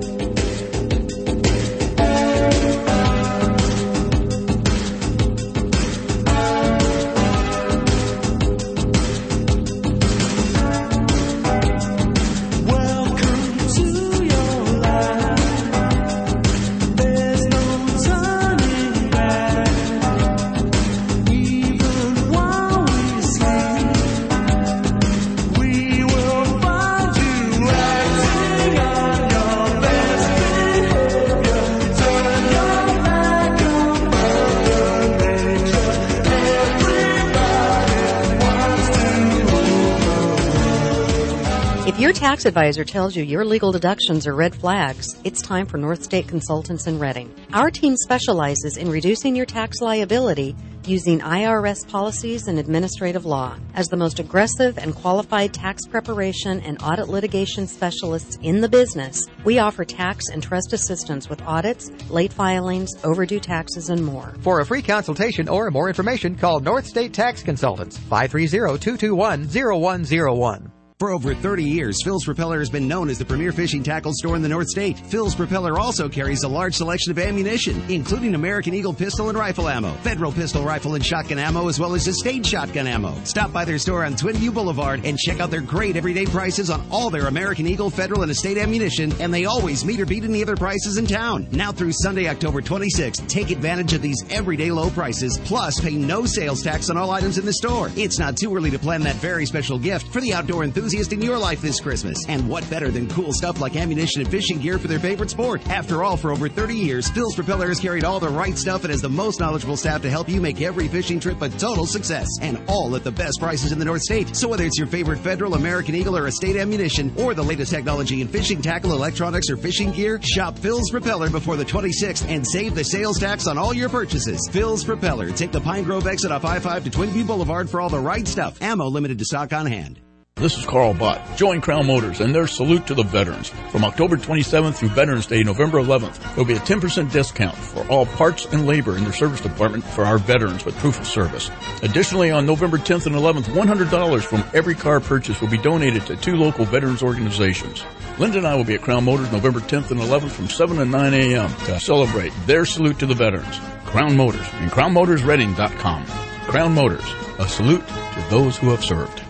Your tax advisor tells you your legal deductions are red flags. It's time for North State Consultants in Reading. Our team specializes in reducing your tax liability using I R S policies and administrative law. As the most aggressive and qualified tax preparation and audit litigation specialists in the business, we offer tax and trust assistance with audits, late filings, overdue taxes, and more. For a free consultation or more information, call North State Tax Consultants, five three zero, two two one, zero one zero one. For over thirty years, Phil's Propeller has been known as the premier fishing tackle store in the North State. Phil's Propeller also carries a large selection of ammunition, including American Eagle pistol and rifle ammo, Federal pistol, rifle, and shotgun ammo, as well as estate shotgun ammo. Stop by their store on Twin View Boulevard and check out their great everyday prices on all their American Eagle, Federal, and estate ammunition, and they always meet or beat any other prices in town. Now through Sunday, October twenty-sixth, take advantage of these everyday low prices, plus pay no sales tax on all items in the store. It's not too early to plan that very special gift for the outdoor enthusiast in your life this Christmas. And what better than cool stuff like ammunition and fishing gear for their favorite sport? After all, for over thirty years, Phil's Propeller has carried all the right stuff and has the most knowledgeable staff to help you make every fishing trip a total success. And all at the best prices in the North State. So whether it's your favorite Federal, American Eagle, or estate ammunition, or the latest technology in fishing tackle, electronics, or fishing gear, shop Phil's Propeller before the twenty-sixth and save the sales tax on all your purchases. Phil's Propeller. Take the Pine Grove exit off I five to Twin View Boulevard for all the right stuff. Ammo limited to stock on hand. This is Carl Bott. Join Crown Motors and their Salute to the Veterans. From October twenty-seventh through Veterans Day, November eleventh, there will be a ten percent discount for all parts and labor in their service department for our veterans with proof of service. Additionally, on November tenth and eleventh, one hundred dollars from every car purchase will be donated to two local veterans organizations. Linda and I will be at Crown Motors November tenth and eleventh from seven to nine a.m. to celebrate their Salute to the Veterans. Crown Motors and crown motors reading dot com. Crown Motors, a salute to those who have served.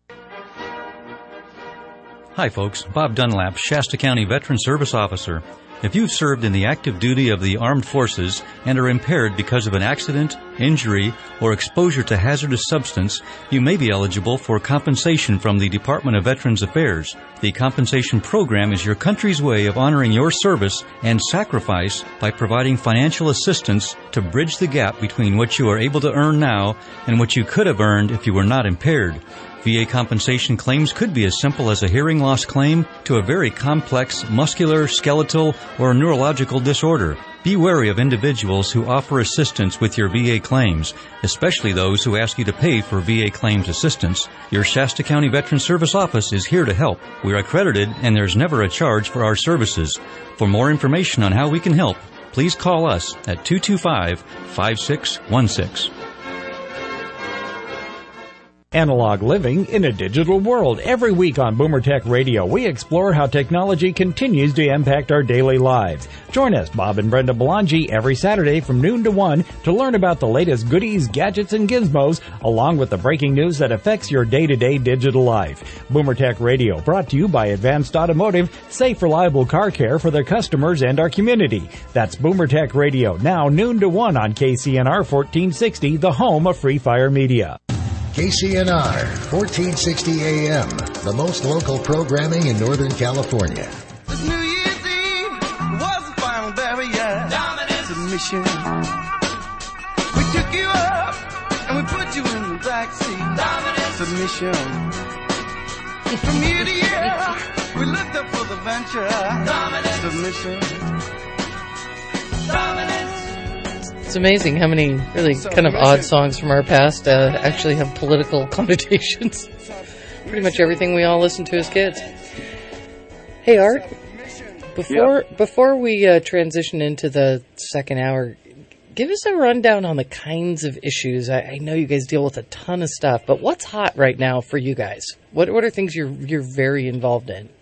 Hi folks, Bob Dunlap, Shasta County Veteran Service Officer. If you've served in the active duty of the armed forces and are impaired because of an accident, injury, or exposure to hazardous substance, you may be eligible for compensation from the Department of Veterans Affairs. The compensation program is your country's way of honoring your service and sacrifice by providing financial assistance to bridge the gap between what you are able to earn now and what you could have earned if you were not impaired. V A compensation claims could be as simple as a hearing loss claim to a very complex muscular, skeletal, or neurological disorder. Be wary of individuals who offer assistance with your V A claims, especially those who ask you to pay for V A claims assistance. Your Shasta County Veteran Service Office is here to help. We're accredited and there's never a charge for our services. For more information on how we can help, please call us at two two five, five six one six. Analog living in a digital world. Every week on Boomer Tech Radio, we explore how technology continues to impact our daily lives. Join us, Bob and Brenda Belangi, every Saturday from noon to one to learn about the latest goodies, gadgets, and gizmos, along with the breaking news that affects your day-to-day digital life. Boomer Tech Radio, brought to you by Advanced Automotive, safe, reliable car care for their customers and our community. That's Boomer Tech Radio, now noon to one on K C N R fourteen sixty, the home of Free Fire Media. K C N R, fourteen sixty A M, the most local programming in Northern California. This New Year's Eve was the final barrier. Dominant submission. We took you up and we put you in the backseat. Dominant submission. From year to year, we looked up for the venture. Dominant submission. Dominant. It's amazing how many really kind of odd songs from our past uh, actually have political connotations. Pretty much everything we all listened to as kids. Hey, Art, before yeah. before we uh, transition into the second hour, give us a rundown on the kinds of issues. I, I know you guys deal with a ton of stuff, but what's hot right now for you guys? What what are things you're you're very involved in?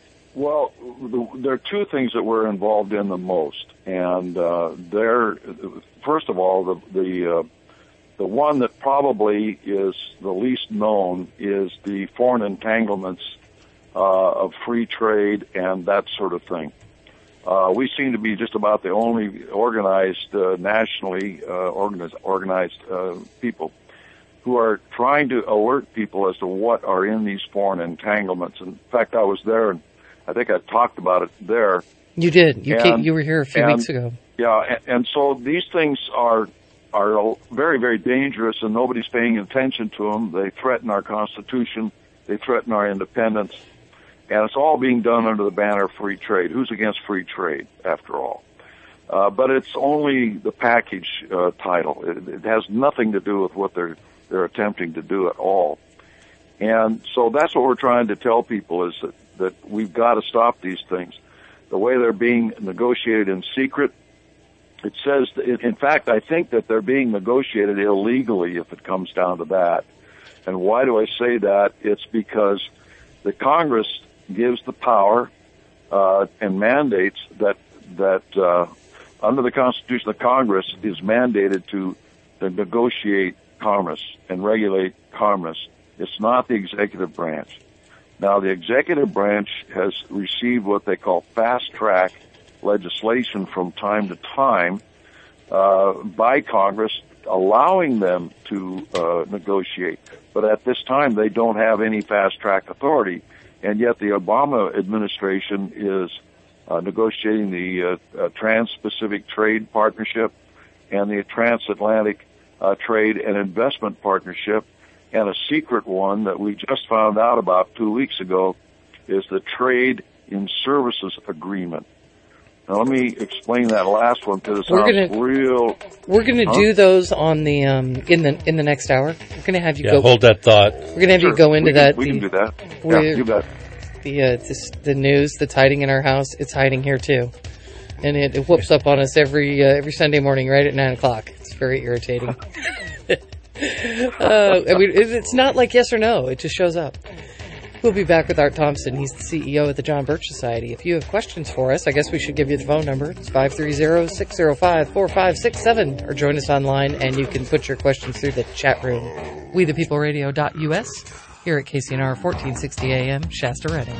Well, the, there are two things that we're involved in the most, and uh, they're first of all the the uh, the one that probably is the least known is the foreign entanglements uh, of free trade and that sort of thing. Uh, we seem to be just about the only organized uh, nationally uh, organized, organized uh, people who are trying to alert people as to what are in these foreign entanglements. In fact, I was there and I think I talked about it there. You did. You and, came, you were here a few and, weeks ago. Yeah, and, and so these things are are very, very dangerous, and nobody's paying attention to them. They threaten our Constitution. They threaten our independence. And it's all being done under the banner of free trade. Who's against free trade, after all? Uh, but it's only the package uh, title. It, it has nothing to do with what they're they're attempting to do at all. And so that's what we're trying to tell people is that that we've got to stop these things. The way they're being negotiated in secret, it says, in fact, I think that they're being negotiated illegally if it comes down to that. And why do I say that? It's because the Congress gives the power uh, and mandates that that uh, under the Constitution, the Congress is mandated to, to negotiate commerce and regulate commerce. It's not the executive branch. Now, the executive branch has received what they call fast-track legislation from time to time uh, by Congress, allowing them to uh, negotiate. But at this time, they don't have any fast-track authority. And yet the Obama administration is uh, negotiating the uh, uh, Trans-Pacific Trade Partnership and the Transatlantic uh, Trade and Investment Partnership. And a secret one that we just found out about two weeks ago is the Trade in Services Agreement, Now, let me explain that last one because it We're sounds gonna- real. We're going to Huh? do those on the um, in the in the next hour. We're going to have you Yeah, go. hold that thought. We're going to have Sure, you go into we can- that. we the, can do that. Yeah, where you bet. The uh, this, the news that's hiding in our house. It's hiding here too, and it, it whoops up on us every uh, every Sunday morning right at nine o'clock. It's very irritating. uh, I mean, it- it's not like yes or no. It just shows up. We'll be back with Art Thompson. He's the C E O of the John Birch Society. If you have questions for us, I guess we should give you the phone number. It's five three zero, six zero five, four five six seven. Or join us online, and you can put your questions through the chat room. we the people radio dot U S here at K C N R fourteen sixty A M, Shasta Redding.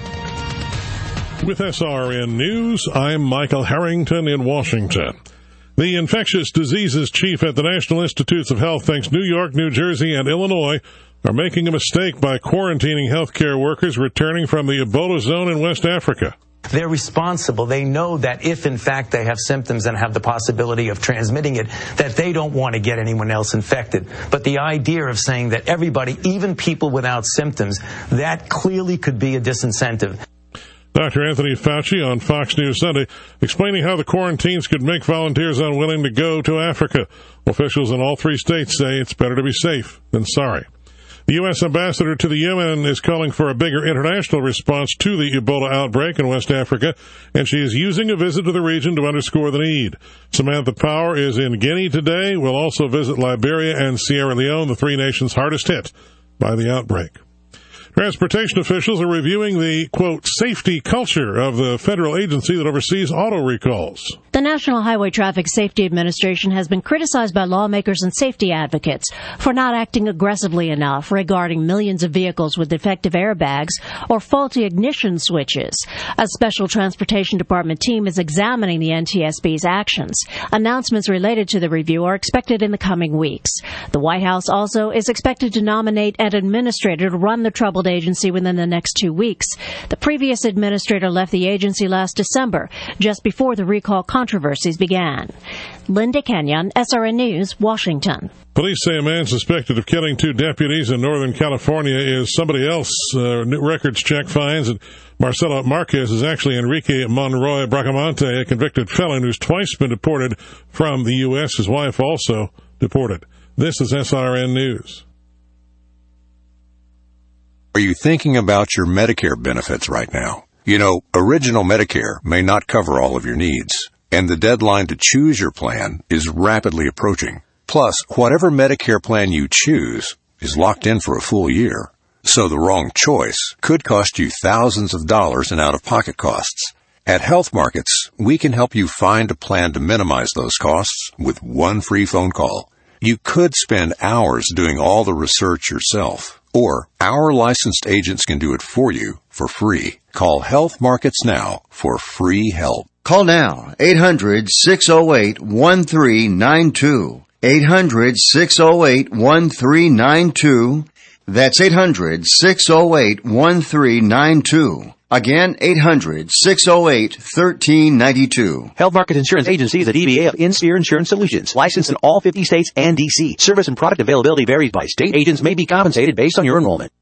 With S R N News, I'm Michael Harrington in Washington. The infectious diseases chief at the National Institutes of Health thinks New York, New Jersey, and Illinois are making a mistake by quarantining healthcare workers returning from the Ebola zone in West Africa. They're responsible. They know that if, in fact, they have symptoms and have the possibility of transmitting it, that they don't want to get anyone else infected. But the idea of saying that everybody, even people without symptoms, that clearly could be a disincentive. Doctor Anthony Fauci on Fox News Sunday explaining how the quarantines could make volunteers unwilling to go to Africa. Officials in all three states say it's better to be safe than sorry. The U S ambassador to the U N is calling for a bigger international response to the Ebola outbreak in West Africa, and she is using a visit to the region to underscore the need. Samantha Power is in Guinea today. Will also visit Liberia and Sierra Leone, the three nations hardest hit by the outbreak. Transportation officials are reviewing the, quote, safety culture of the federal agency that oversees auto recalls. The National Highway Traffic Safety Administration has been criticized by lawmakers and safety advocates for not acting aggressively enough regarding millions of vehicles with defective airbags or faulty ignition switches. A special transportation department team is examining the N T S B's actions. Announcements related to the review are expected in the coming weeks. The White House also is expected to nominate an administrator to run the troubled agency within the next two weeks. The previous administrator left the agency last December, just before the recall controversies began. Linda Kenyon, S R N News, Washington. Police say a man suspected of killing two deputies in Northern California is somebody else. Uh, new records check finds that Marcelo Marquez is actually Enrique Monroy Bracamonte, a convicted felon who's twice been deported from the U S. His wife also deported. This is S R N News. Are you thinking about your Medicare benefits right now? You know, Original Medicare may not cover all of your needs, and the deadline to choose your plan is rapidly approaching. Plus, whatever Medicare plan you choose is locked in for a full year, so the wrong choice could cost you thousands of dollars in out-of-pocket costs. At Health Markets, we can help you find a plan to minimize those costs with one free phone call. You could spend hours doing all the research yourself, or our licensed agents can do it for you for free. Call Health Markets now for free help. Call now, eight hundred, six oh eight, one three nine two. eight hundred, six oh eight, one three nine two. That's eight hundred, six oh eight, one three nine two. Again, eight hundred, six oh eight, one three nine two. Health Market Insurance Agency is a D B A of InSphere Insurance Solutions, licensed in all fifty states and D C. Service and product availability varies by state. Agents may be compensated based on your enrollment.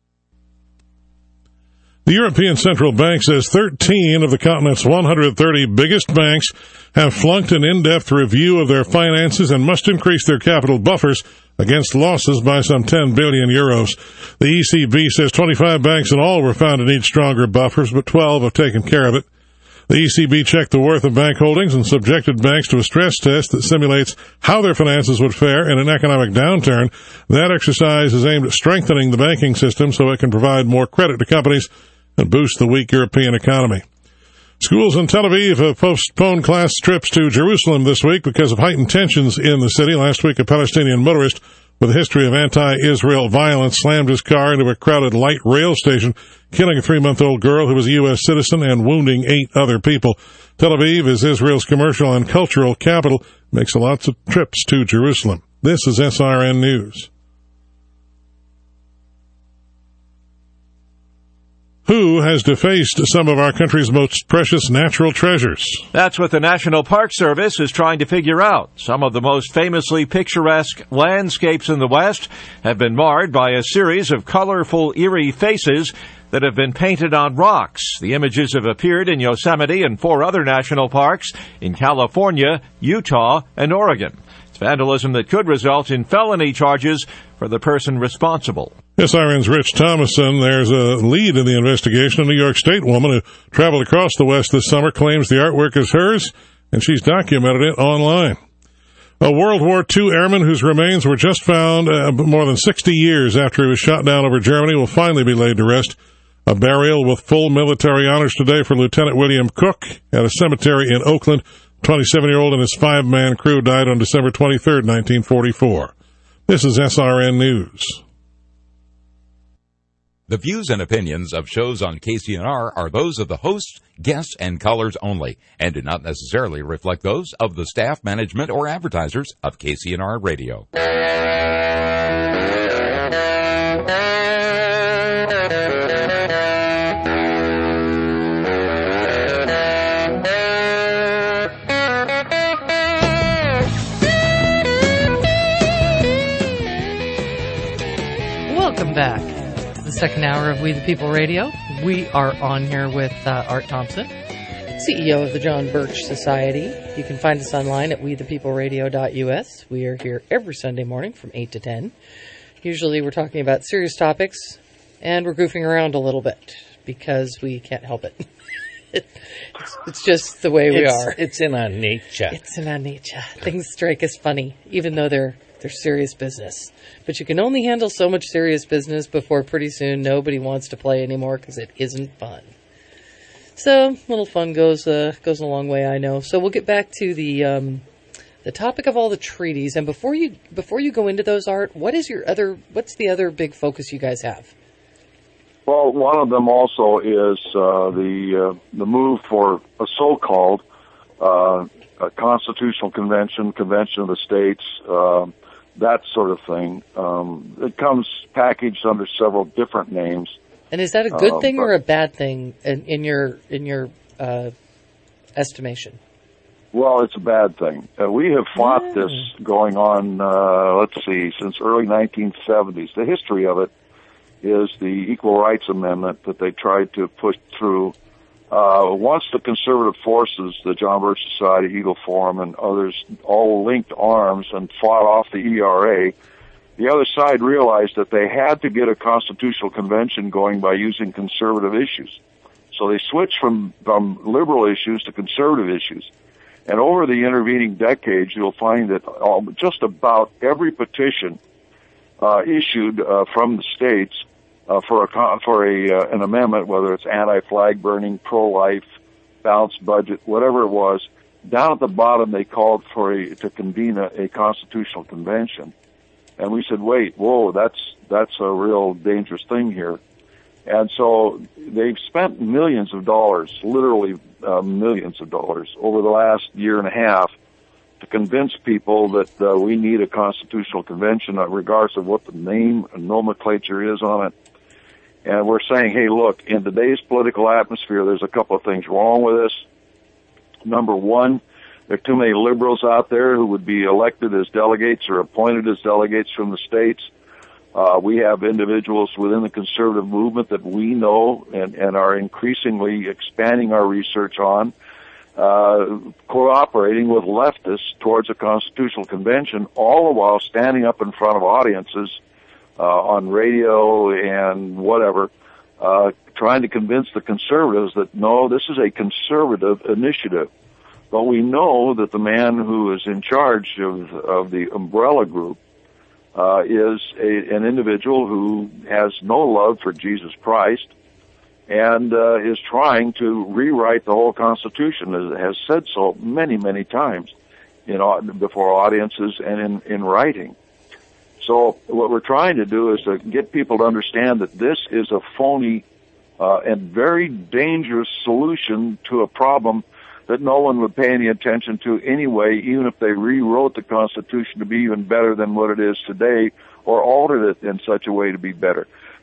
The European Central Bank says thirteen of the continent's one hundred thirty biggest banks have flunked an in-depth review of their finances and must increase their capital buffers against losses by some ten billion euros. The E C B says twenty-five banks in all were found to need stronger buffers, but twelve have taken care of it. The E C B checked the worth of bank holdings and subjected banks to a stress test that simulates how their finances would fare in an economic downturn. That exercise is aimed at strengthening the banking system so it can provide more credit to companies and boost the weak European economy. Schools in Tel Aviv have postponed class trips to Jerusalem this week because of heightened tensions in the city. Last week, a Palestinian motorist with a history of anti-Israel violence slammed his car into a crowded light rail station, killing a three-month-old girl who was a U S citizen and wounding eight other people. Tel Aviv is Israel's commercial and cultural capital, makes lots of trips to Jerusalem. This is S R N News. Who has defaced some of our country's most precious natural treasures? That's what the National Park Service is trying to figure out. Some of the most famously picturesque landscapes in the West have been marred by a series of colorful, eerie faces that have been painted on rocks. The images have appeared in Yosemite and four other national parks in California, Utah, and Oregon. It's vandalism that could result in felony charges for the person responsible. S R N's Rich Thomason. There's a lead in the investigation. A New York State woman who traveled across the West this summer claims the artwork is hers, and she's documented it online. A World War Two airman whose remains were just found uh, more than sixty years after he was shot down over Germany will finally be laid to rest. A burial with full military honors today for Lieutenant William Cook at a cemetery in Oakland. twenty-seven-year-old and his five-man crew died on December twenty-third, nineteen forty-four. This is S R N News. The views and opinions of shows on K C N R are those of the hosts, guests, and callers only, and do not necessarily reflect those of the staff, management, or advertisers of K C N R Radio. Welcome back. Second hour of We the People Radio. We are on here with uh, Art Thompson, C E O of the John Birch Society. You can find us online at we the people radio dot U S. We are here every Sunday morning from eight to ten. Usually we're talking about serious topics, and we're goofing around a little bit because we can't help it. it it's, it's just the way we it's, are. It's in our nature. It's in our nature. Things strike us funny, even though they're They're serious business. But you can only handle so much serious business before pretty soon nobody wants to play anymore because it isn't fun. So, a little fun goes uh, goes a long way, I know. So we'll get back to the um, the topic of all the treaties. And before you before you go into those, Art, what is your other what's the other big focus you guys have? Well, one of them also is uh, the uh, the move for a so-called uh, a constitutional convention, convention of the states. Uh, that sort of thing. Um, it comes packaged under several different names. And is that a good uh, thing but, or a bad thing in, in your in your uh, estimation? Well, it's a bad thing. Uh, we have fought Mm. this going on, uh, let's see, since early nineteen seventies. The history of it is the Equal Rights Amendment that they tried to push through. Uh, once the conservative forces, the John Birch Society, Eagle Forum, and others all linked arms and fought off the E R A, the other side realized that they had to get a constitutional convention going by using conservative issues. So they switched from, from liberal issues to conservative issues. And over the intervening decades, you'll find that all, just about every petition uh, issued uh, from the states Uh, for a for a uh, an amendment, whether it's anti-flag burning, pro-life, balanced budget, whatever it was, down at the bottom they called for a, to convene a, a constitutional convention, and we said, wait, whoa, that's that's a real dangerous thing here, and so they've spent millions of dollars, literally uh, millions of dollars, over the last year and a half to convince people that uh, we need a constitutional convention, regardless of what the name and nomenclature is on it. And we're saying, hey, look, in today's political atmosphere, there's a couple of things wrong with this. Number one, there are too many liberals out there who would be elected as delegates or appointed as delegates from the states. Uh, we have individuals within the conservative movement that we know and, and are increasingly expanding our research on, uh, cooperating with leftists towards a constitutional convention, all the while standing up in front of audiences Uh, on radio and whatever, uh, trying to convince the conservatives that, no, this is a conservative initiative. But we know that the man who is in charge of, of the umbrella group uh, is a, an individual who has no love for Jesus Christ and uh, is trying to rewrite the whole Constitution, as has said so many, many times you know, before audiences and in, in writing. So what we're trying to do is to get people to understand that this is a phony uh, and very dangerous solution to a problem that no one would pay any attention to anyway, even if they rewrote the Constitution to be even better than what it is today or altered it in such a way to be better.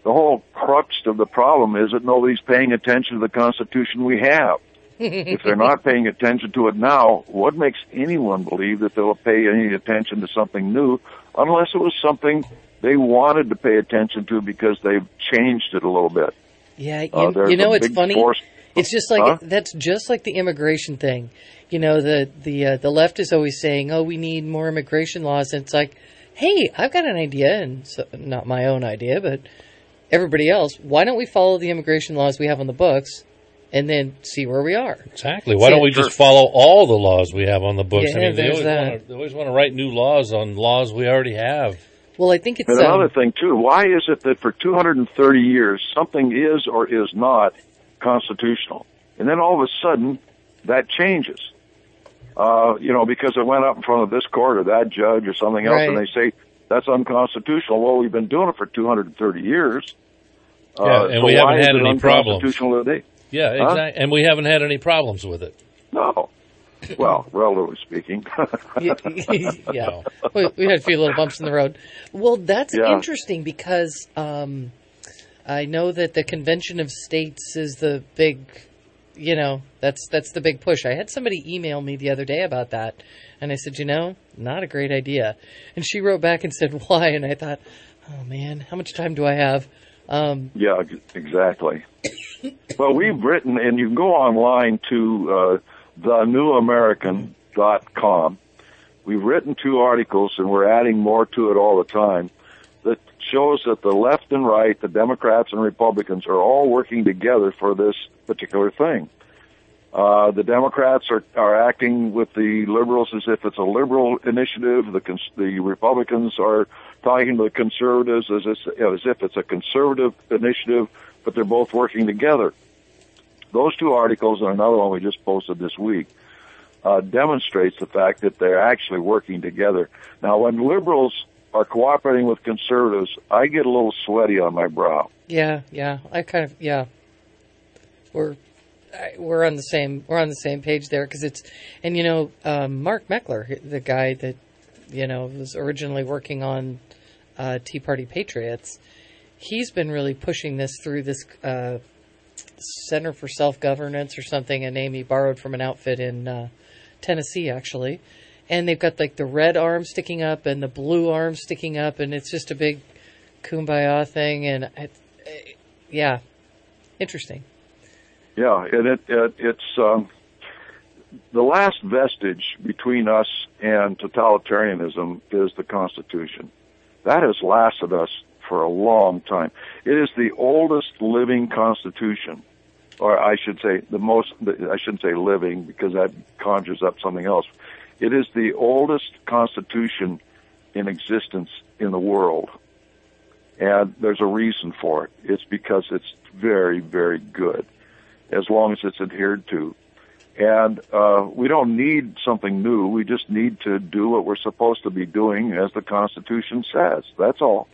the whole crux of the problem is that nobody's paying attention to the Constitution we have. If they're not paying attention to it now, what makes anyone believe that they'll pay any attention to something new unless it was something they wanted to pay attention to because they've changed it a little bit? Yeah, you, Uh, there's you know, a it's big funny. force- It's just like Huh? that's just like the immigration thing. You know, the the uh, the left is always saying, "Oh, we need more immigration laws," and it's like, "Hey, I've got an idea, and so, not my own idea, but everybody else. Why don't we follow the immigration laws we have on the books, and then see where we are?" Exactly. Why don't we just follow all the laws we have on the books? Yeah, I mean, they there's always, that. want to, they always want to write new laws on laws we already have. Well, I think it's And um, another thing, too, why is it that for two hundred thirty years something is or is not constitutional? And then all of a sudden, that changes. Uh, you know, because it went up in front of this court or that judge or something else, Right. and they say that's unconstitutional. Well, we've been doing it for two hundred thirty years. Yeah, Uh, and so we why haven't is had it any problems. unconstitutional today? Yeah, Huh? exactly. And we haven't had any problems with it. No. Well, relatively speaking. yeah, we, we had a few little bumps in the road. Well, that's Yeah. interesting because um, I know that the Convention of States is the big, you know, that's that's the big push. I had somebody email me the other day about that, and I said, you know, not a great idea. And she wrote back and said, why? And I thought, oh man, how much time do I have? Um, Yeah, ex- exactly. Well, we've written, and you can go online to uh, the new american dot com. We've written two articles, and we're adding more to it all the time, that shows that the left and right, the Democrats and Republicans, are all working together for this particular thing. Uh, the Democrats are, are acting with the liberals as if it's a liberal initiative. The, cons- the Republicans are talking to the conservatives as, if- as if it's a conservative initiative, but they're both working together. Those two articles and another one we just posted this week uh, demonstrates the fact that they're actually working together. Now, when liberals are cooperating with conservatives, I get a little sweaty on my brow. yeah, yeah, I kind of yeah. We're I- we're on the same we're on the same page there because it's and you know um, Mark Meckler, the guy that you know was originally working on uh, Tea Party Patriots, he's been really pushing this through this uh, Center for Self-Governance or something, a name he borrowed from an outfit in uh, Tennessee actually, and they've got like the red arm sticking up and the blue arm sticking up, and it's just a big kumbaya thing, and it, it, yeah, interesting. Yeah, and it, it it's um, the last vestige between us and totalitarianism is the Constitution. That has lasted us for a long time. It is the oldest living Constitution, or I should say the most. I shouldn't say living because that conjures up something else. It is the oldest Constitution in existence in the world, and there's a reason for it. It's because it's very, very good, as long as it's adhered to. And uh, we don't need something new. We just need to do what we're supposed to be doing as the Constitution says. That's all.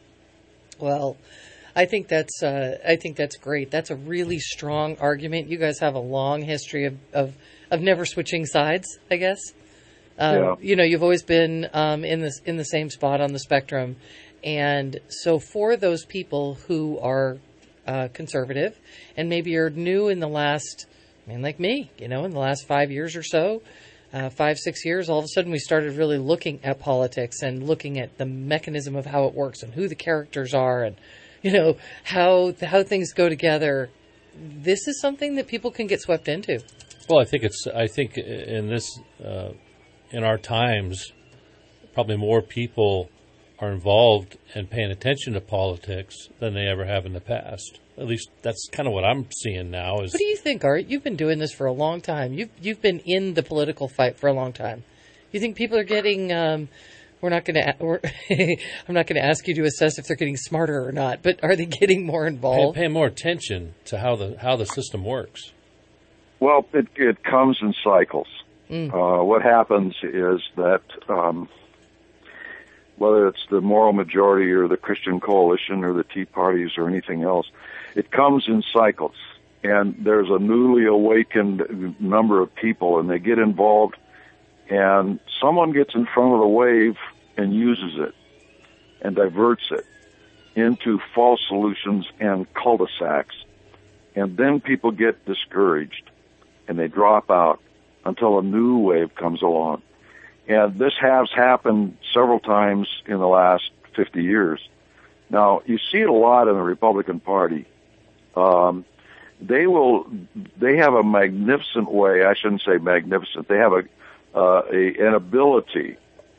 Well, I think that's uh, I think that's great. That's a really strong argument. You guys have a long history of, of, of never switching sides, I guess. Um, Yeah. You know, you've always been um, in this in the same spot on the spectrum, and so for those people who are uh, conservative and maybe are new in the last, I mean, like me, you know, in the last five years or so, uh, five six years, all of a sudden we started really looking at politics and looking at the mechanism of how it works and who the characters are and you know how how things go together. This is something that people can get swept into. Well, I think it's. I think in this, uh, in our times, probably more people are involved and paying attention to politics than they ever have in the past. At least that's kind of what I'm seeing now. Is What do you think, Art? You've been doing this for a long time. You've you've been in the political fight for a long time. You think people are getting? Um, we're not going to. I'm not going to ask you to assess if they're getting smarter or not. But are they getting more pay, involved? paying more attention to how the how the system works? Well, it, it comes in cycles. Mm. Uh, what happens is that um, whether it's the moral majority or the Christian Coalition or the Tea Parties or anything else, it comes in cycles. And there's a newly awakened number of people, and they get involved, and someone gets in front of the wave and uses it and diverts it. into false solutions and cul-de-sacs. And then people get discouraged and they drop out until a new wave comes along. And this has happened several times in the last fifty years. Now, you see it a lot in the Republican Party. Um, they will, they have a magnificent way, I shouldn't say magnificent, they have a, uh, a an ability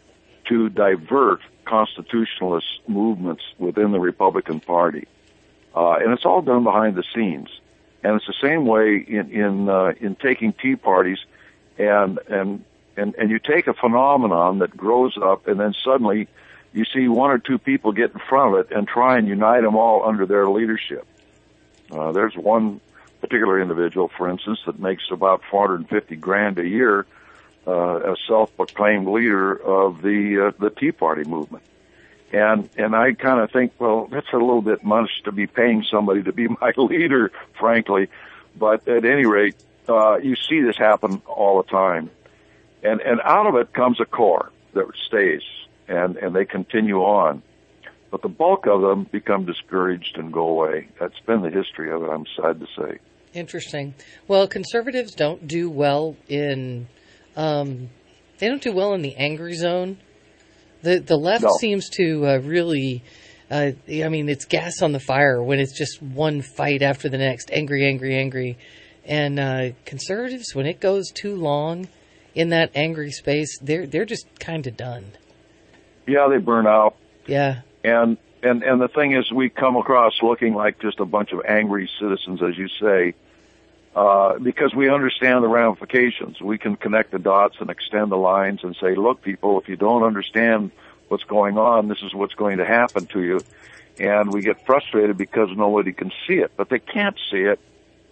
to divert constitutionalist movements within the Republican Party. Uh, and it's all done behind the scenes. And it's the same way in, in, uh, in taking tea parties and, and, and, and you take a phenomenon that grows up and then suddenly you see one or two people get in front of it and try and unite them all under their leadership. Uh, there's one particular individual, for instance, that makes about four hundred fifty grand a year, uh, a self-proclaimed leader of the, uh, the Tea Party movement. And, and I kind of think, well, that's a little bit much to be paying somebody to be my leader, frankly. But at any rate, uh, you see this happen all the time. And, and out of it comes a core that stays, and, and they continue on. But the bulk of them become discouraged and go away. That's been the history of it, I'm sad to say. Interesting. Well, conservatives don't do well in, um, they don't do well in the angry zone. The the left No. seems to uh, really, uh, I mean, it's gas on the fire when it's just one fight after the next, angry, angry, angry. And uh, conservatives, when it goes too long in that angry space, they're they're just kind of done. Yeah, they burn out. Yeah. And, and, and the thing is, we come across looking like just a bunch of angry citizens, as you say, uh, because we understand the ramifications. We can connect the dots and extend the lines and say, look, people, if you don't understand what's going on, this is what's going to happen to you. And we get frustrated because nobody can see it. But they can't see it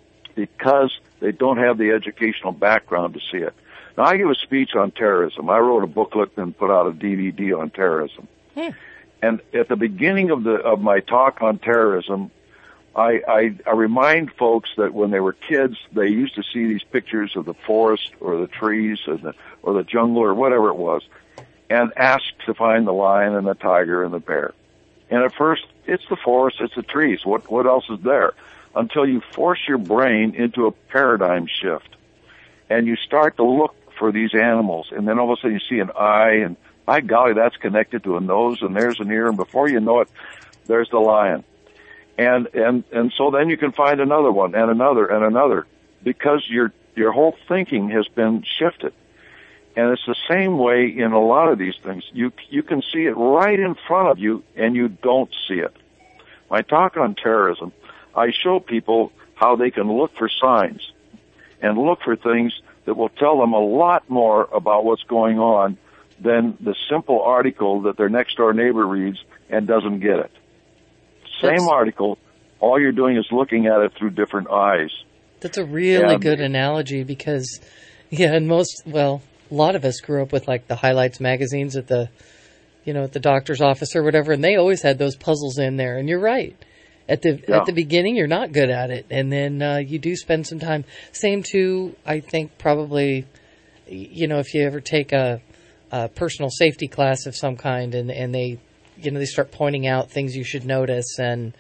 because they don't have the educational background to see it. Now, I give a speech on terrorism. I wrote a booklet and put out a D V D on terrorism. Hmm. And at the beginning of the of my talk on terrorism, I, I, I remind folks that when they were kids, they used to see these pictures of the forest or the trees or the, or the jungle or whatever it was, and ask to find the lion and the tiger and the bear. And at first, it's the forest, it's the trees. What what else is there? Until you force your brain into a paradigm shift, and you start to look for these animals, and then all of a sudden you see an eye, and by golly, that's connected to a nose, and there's an ear, and before you know it, there's the lion. And, and, and so then you can find another one, and another, and another, because your, your whole thinking has been shifted. And it's the same way in a lot of these things. You, you can see it right in front of you, and you don't see it. When I talk on terrorism, I show people how they can look for signs, and look for things that will tell them a lot more about what's going on than the simple article that their next door neighbor reads and doesn't get it. Same That's, article, all you're doing is looking at it through different eyes. That's a really and, good analogy because, yeah, and most, well, a lot of us grew up with like the highlights magazines at the, you know, at the doctor's office or whatever, and they always had those puzzles in there. And you're right. At the yeah. at the beginning, you're not good at it, and then uh, you do spend some time. Same too, I think probably, you know, if you ever take a Uh, personal safety class of some kind, and, and they, you know, they start pointing out things you should notice, and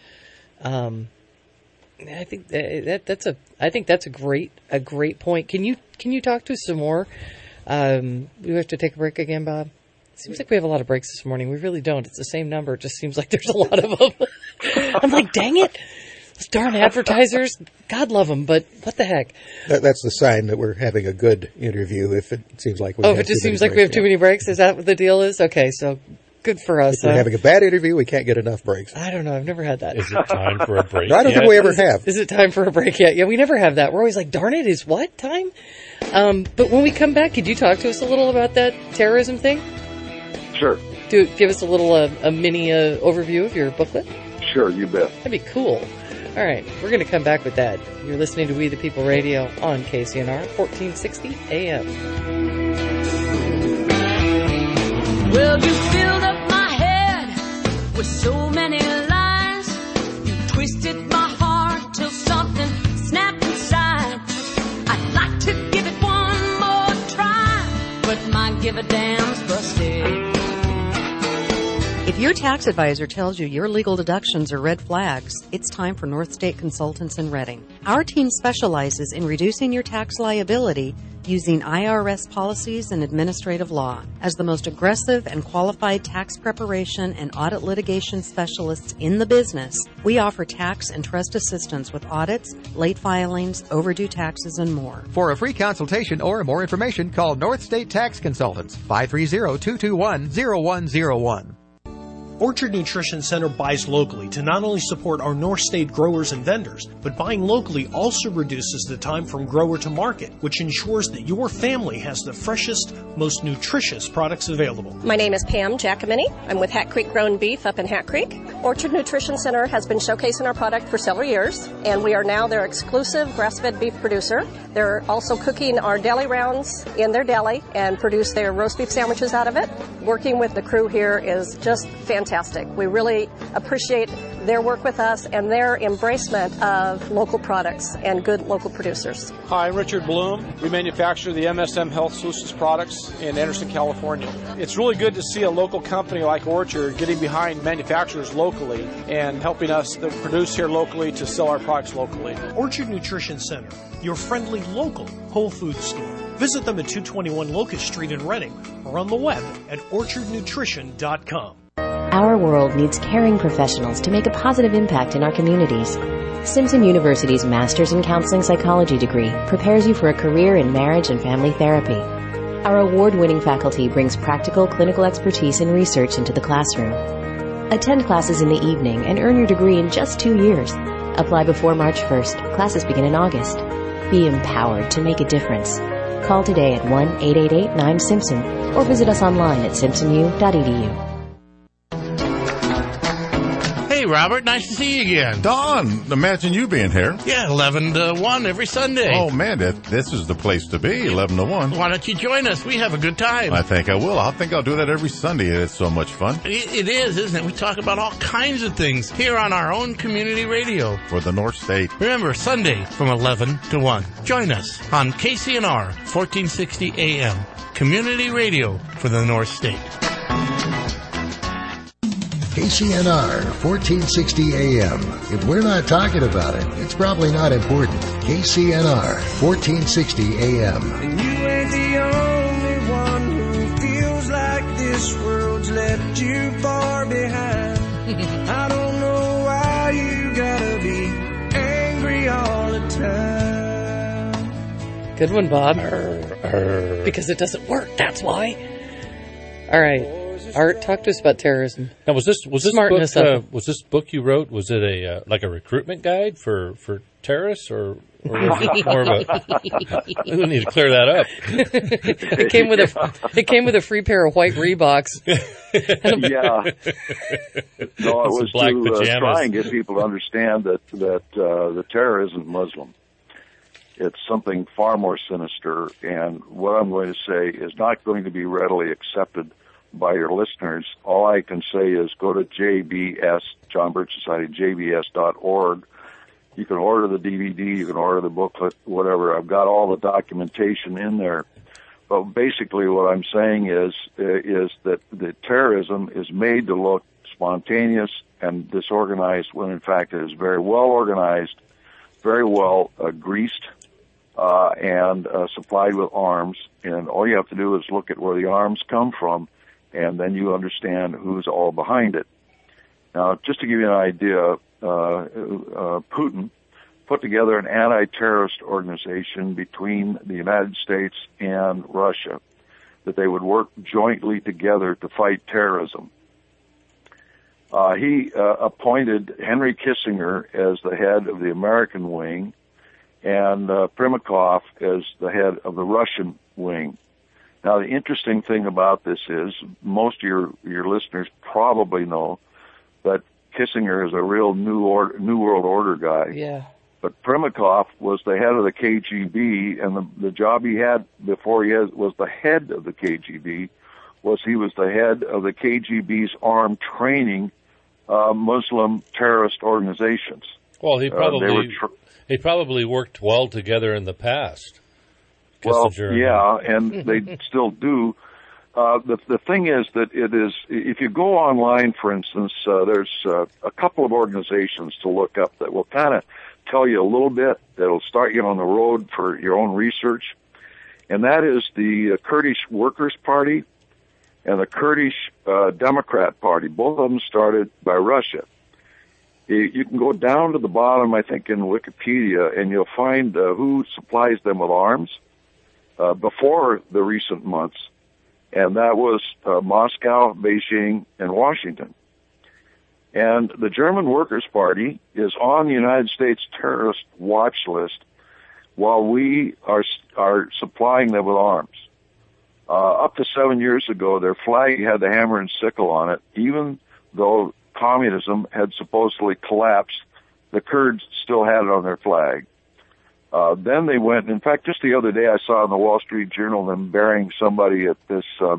um, I think that that's a, I think that's a great, a great point. Can you, can you talk to us some more? Um, we have to take a break again, Bob. It seems like we have a lot of breaks this morning. We really don't. It's the same number. It just seems like there's a lot of them. I'm like, dang it. Those darn advertisers, God love them, but what the heck? That, that's the sign that we're having a good interview if it seems like we oh, have if it just seems like breaks, we have yeah. too many breaks? Is that what the deal is? Okay, so good for us. If we're huh? having a bad interview, we can't get enough breaks. I don't know. I've never had that. Is it time for a break? No, I don't yet? think we ever is, have. Is it time for a break yet? Yeah, we never have that. We're always like, darn it, is what time? Um, but when we come back, could you talk to us a little about that terrorism thing? Sure. Do give us a little uh, a mini uh, overview of your booklet? Sure, you bet. That'd be cool. All right, we're going to come back with that. You're listening to We the People Radio on K C N R, fourteen sixty A M. Well, you filled up my head with so many lies. You twisted my heart till something snapped inside. I'd like to give it one more try, but my give a damn's busted. If you're your tax advisor tells you your legal deductions are red flags, it's time for North State Consultants in Reading. Our team specializes in reducing your tax liability using I R S policies and administrative law. As the most aggressive and qualified tax preparation and audit litigation specialists in the business, we offer tax and trust assistance with audits, late filings, overdue taxes, and more. For a free consultation or more information, call North State Tax Consultants, five three zero, two two one, zero one zero one. Orchard Nutrition Center buys locally to not only support our North State growers and vendors, but buying locally also reduces the time from grower to market, which ensures that your family has the freshest, most nutritious products available. My name is Pam Giacomini. I'm with Hat Creek Grown Beef up in Hat Creek. Orchard Nutrition Center has been showcasing our product for several years, and we are now their exclusive grass-fed beef producer. They're also cooking our deli rounds in their deli and produce their roast beef sandwiches out of it. Working with the crew here is just fantastic. We really appreciate their work with us and their embracement of local products and good local producers. Hi, I'm Richard Bloom. We manufacture the M S M Health Solutions products in Anderson, California. It's really good to see a local company like Orchard getting behind manufacturers locally and helping us to produce here locally to sell our products locally. Orchard Nutrition Center, your friendly local Whole Foods store. Visit them at two twenty-one Locust Street in Reading or on the web at orchard nutrition dot com. Our world needs caring professionals to make a positive impact in our communities. Simpson University's Master's in Counseling Psychology degree prepares you for a career in marriage and family therapy. Our award-winning faculty brings practical clinical expertise and research into the classroom. Attend classes in the evening and earn your degree in just two years. Apply before March first. Classes begin in August. Be empowered to make a difference. Call today at one eight eight eight nine Simpson or visit us online at simpson u dot e d u. Hey, Robert, nice to see you again. Don, imagine you being here. Yeah, eleven to one every Sunday. Oh, man, that, this is the place to be, eleven to one. Why don't you join us? We have a good time. I think I will. I think I'll do that every Sunday. It's so much fun. It, it is, isn't it? We talk about all kinds of things here on our own community radio. For the North State. Remember, Sunday from eleven to one. Join us on K C N R, fourteen sixty A M. Community radio for the North State. K C N R, fourteen sixty A M. If we're not talking about it, it's probably not important. K C N R, fourteen sixty A M. And you ain't the only one who feels like this world's left you far behind. I don't know why you gotta be angry all the time. Good one, Bob. Arr, arr. Because it doesn't work, that's why. All right. Art, talk to us about terrorism. Now, was this was this Smarten book us up. uh, was this book you wrote? Was it a uh, like a recruitment guide for, for terrorists, or, or was it more of a? We need to clear that up. It came with a it came with a free pair of white Reeboks. Yeah. No, it was black to uh, pajamas. try and get people to understand that that uh, the terror isn't Muslim. It's something far more sinister, and what I'm going to say is not going to be readily accepted by your listeners. All I can say is go to J B S, John Birch Society, J B S dot org. You can order the D V D, you can order the booklet, whatever. I've got all the documentation in there. But basically what I'm saying is, is that the terrorism is made to look spontaneous and disorganized when in fact it is very well organized, very well uh, greased, uh, and uh, supplied with arms. And all you have to do is look at where the arms come from, and then you understand who's all behind it. Now, just to give you an idea, uh, uh, Putin put together an anti-terrorist organization between the United States and Russia, that they would work jointly together to fight terrorism. Uh, he uh, appointed Henry Kissinger as the head of the American wing and uh, Primakov as the head of the Russian wing. Now, the interesting thing about this is most of your, your listeners probably know that Kissinger is a real new order, new world order guy. Yeah. But Primakov was the head of the K G B, and the, the job he had before he has, was the head of the K G B, was he was the head of the K G B's armed training uh, Muslim terrorist organizations. Well, he probably uh, they were tr- they probably worked well together in the past. Well, Kissinger. yeah, and they still do. Uh, the the thing is that it is, if you go online, for instance, uh, there's uh, a couple of organizations to look up that will kind of tell you a little bit, that'll start you on the road for your own research. And that is the uh, Kurdish Workers' Party and the Kurdish uh, Democrat Party. Both of them started by Russia. You, you can go down to the bottom, I think, in Wikipedia, and you'll find uh, who supplies them with arms uh, before the recent months. And that was uh, Moscow, Beijing, and Washington. And the German Workers' Party is on the United States terrorist watch list while we are are supplying them with arms. Uh, up to seven years ago, their flag had the hammer and sickle on it. Even though communism had supposedly collapsed, the Kurds still had it on their flag. Uh, then they went, in fact, just the other day I saw in the Wall Street Journal them burying somebody at this, uh,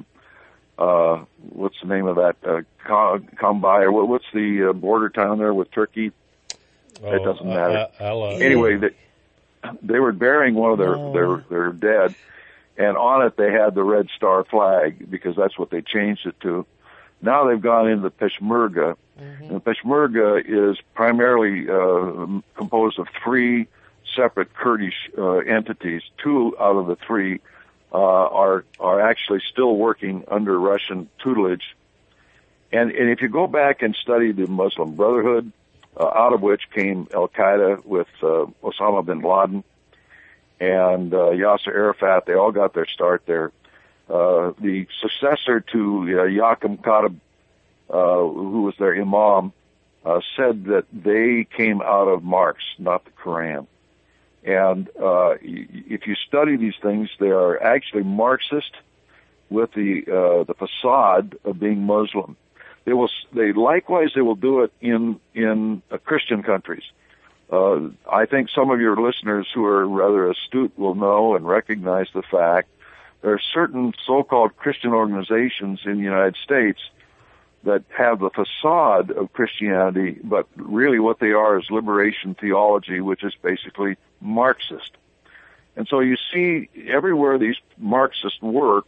uh, what's the name of that, uh, Kombay, or what's the uh, border town there with Turkey? Oh, it doesn't matter. Uh, uh, anyway, they, they were burying one of their, no. their, their dead, and on it they had the Red Star flag, because that's what they changed it to. Now they've gone into Peshmerga, mm-hmm. and Peshmerga is primarily uh, composed of three separate Kurdish uh, entities. Two out of the three uh, are are actually still working under Russian tutelage. And, and if you go back and study the Muslim Brotherhood, uh, out of which came Al-Qaeda with uh, Osama bin Laden and uh, Yasser Arafat, they all got their start there. Uh, the successor to uh, Yaquim Kadab, uh, who was their imam, uh, said that they came out of Marx, not the Quran. And uh, if you study these things, they are actually Marxist with the uh, the facade of being Muslim. They will. They likewise they will do it in in uh, Christian countries. Uh, I think some of your listeners who are rather astute will know and recognize the fact there are certain so-called Christian organizations in the United States that have the facade of Christianity, but really what they are is liberation theology, which is basically Marxist. And so you see everywhere these Marxists work,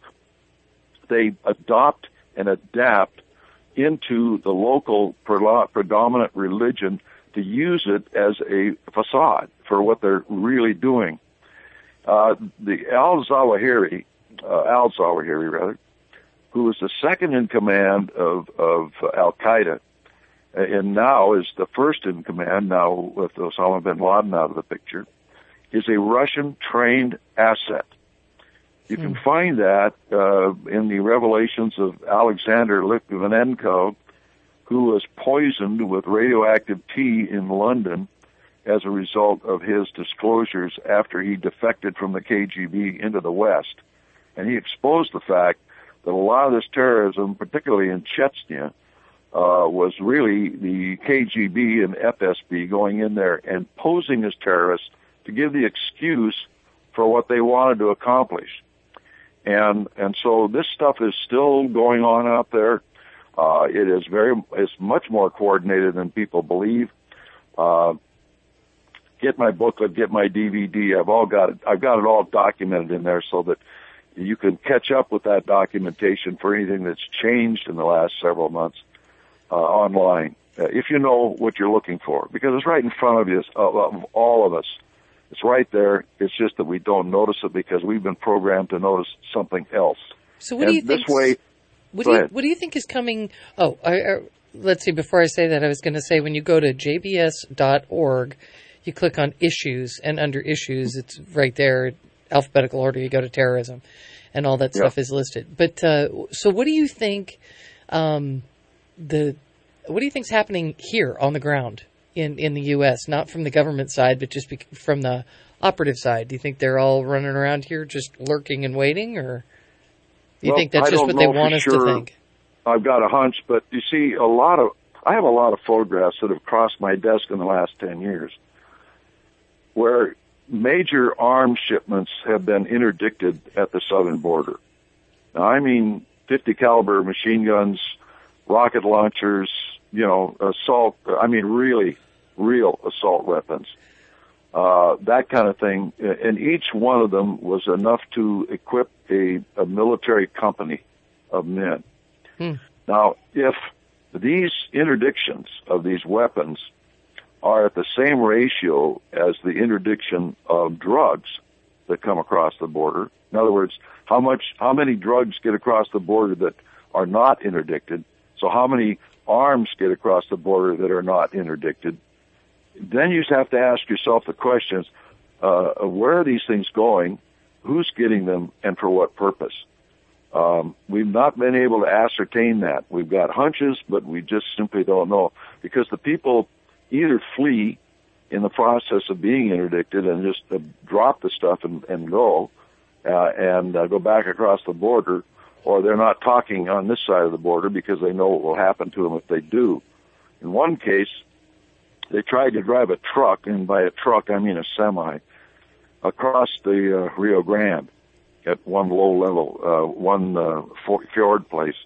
they adopt and adapt into the local predominant religion to use it as a facade for what they're really doing. Uh, the al-Zawahiri, uh, al-Zawahiri rather, who was the second in command of, of Al-Qaeda, and now is the first in command, now with Osama bin Laden out of the picture, is a Russian-trained asset. You can find that uh, in the revelations of Alexander Litvinenko, who was poisoned with radioactive tea in London as a result of his disclosures after he defected from the K G B into the West. And he exposed the fact that a lot of this terrorism, particularly in Chechnya, uh, was really the K G B and F S B going in there and posing as terrorists to give the excuse for what they wanted to accomplish. And and so this stuff is still going on out there. Uh, it is very, it's much more coordinated than people believe. Uh, get my booklet, get my D V D. I've all got it. I've got it all documented in there so that you can catch up with that documentation for anything that's changed in the last several months uh, online, uh, if you know what you're looking for, because it's right in front of you, uh, of all of us. It's right there. It's just that we don't notice it because we've been programmed to notice something else. So what and do you this think? Way, what do you, what do you think is coming? Oh, I, I, let's see. Before I say that, I was going to say when you go to j b s dot org, you click on issues, and under issues, it's right there, alphabetical order. You go to terrorism, and all that stuff yep. is listed. But uh, so, what do you think? Um, the what do you think's happening here on the ground in, in the U S? Not from the government side, but just be, from the operative side. Do you think they're all running around here just lurking and waiting, or do you well, think that's I just what they want us sure. to think? I've got a hunch, but you see, a lot of I have a lot of photographs that have crossed my desk in the last ten years, where major arms shipments have been interdicted at the southern border. Now, I mean fifty caliber machine guns, rocket launchers, you know, assault, I mean really real assault weapons, uh, that kind of thing. And each one of them was enough to equip a, a military company. of men. Hmm. Now, if these interdictions of these weapons are at the same ratio as the interdiction of drugs that come across the border, in other words, how much, how many drugs get across the border that are not interdicted, so how many arms get across the border that are not interdicted, then you have to ask yourself the questions, uh, of where are these things going, who's getting them, and for what purpose? Um, we've not been able to ascertain that. We've got hunches, but we just simply don't know, because the people either flee in the process of being interdicted and just uh, drop the stuff and, and go, uh, and uh, go back across the border, or they're not talking on this side of the border because they know what will happen to them if they do. In one case, they tried to drive a truck, and by a truck I mean a semi, across the uh, Rio Grande at one low level, uh, one uh, fjord place,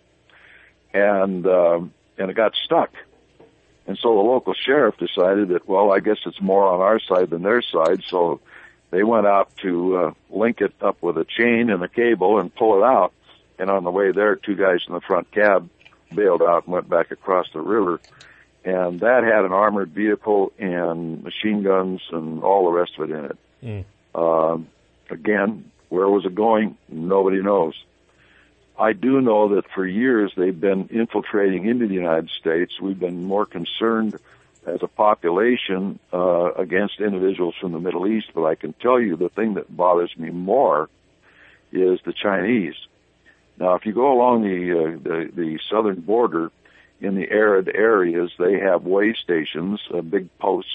and uh, and it got stuck. And so the local sheriff decided that, well, I guess it's more on our side than their side, so they went out to uh, link it up with a chain and a cable and pull it out. And on the way there, two guys in the front cab bailed out and went back across the river. And that had an armored vehicle and machine guns and all the rest of it in it. Mm. Uh, again, where was it going? Nobody knows. I do know that for years they've been infiltrating into the United States. We've been more concerned as a population uh, against individuals from the Middle East, but I can tell you the thing that bothers me more is the Chinese. Now, if you go along the, uh, the, the southern border in the arid areas, they have way stations, uh, big posts,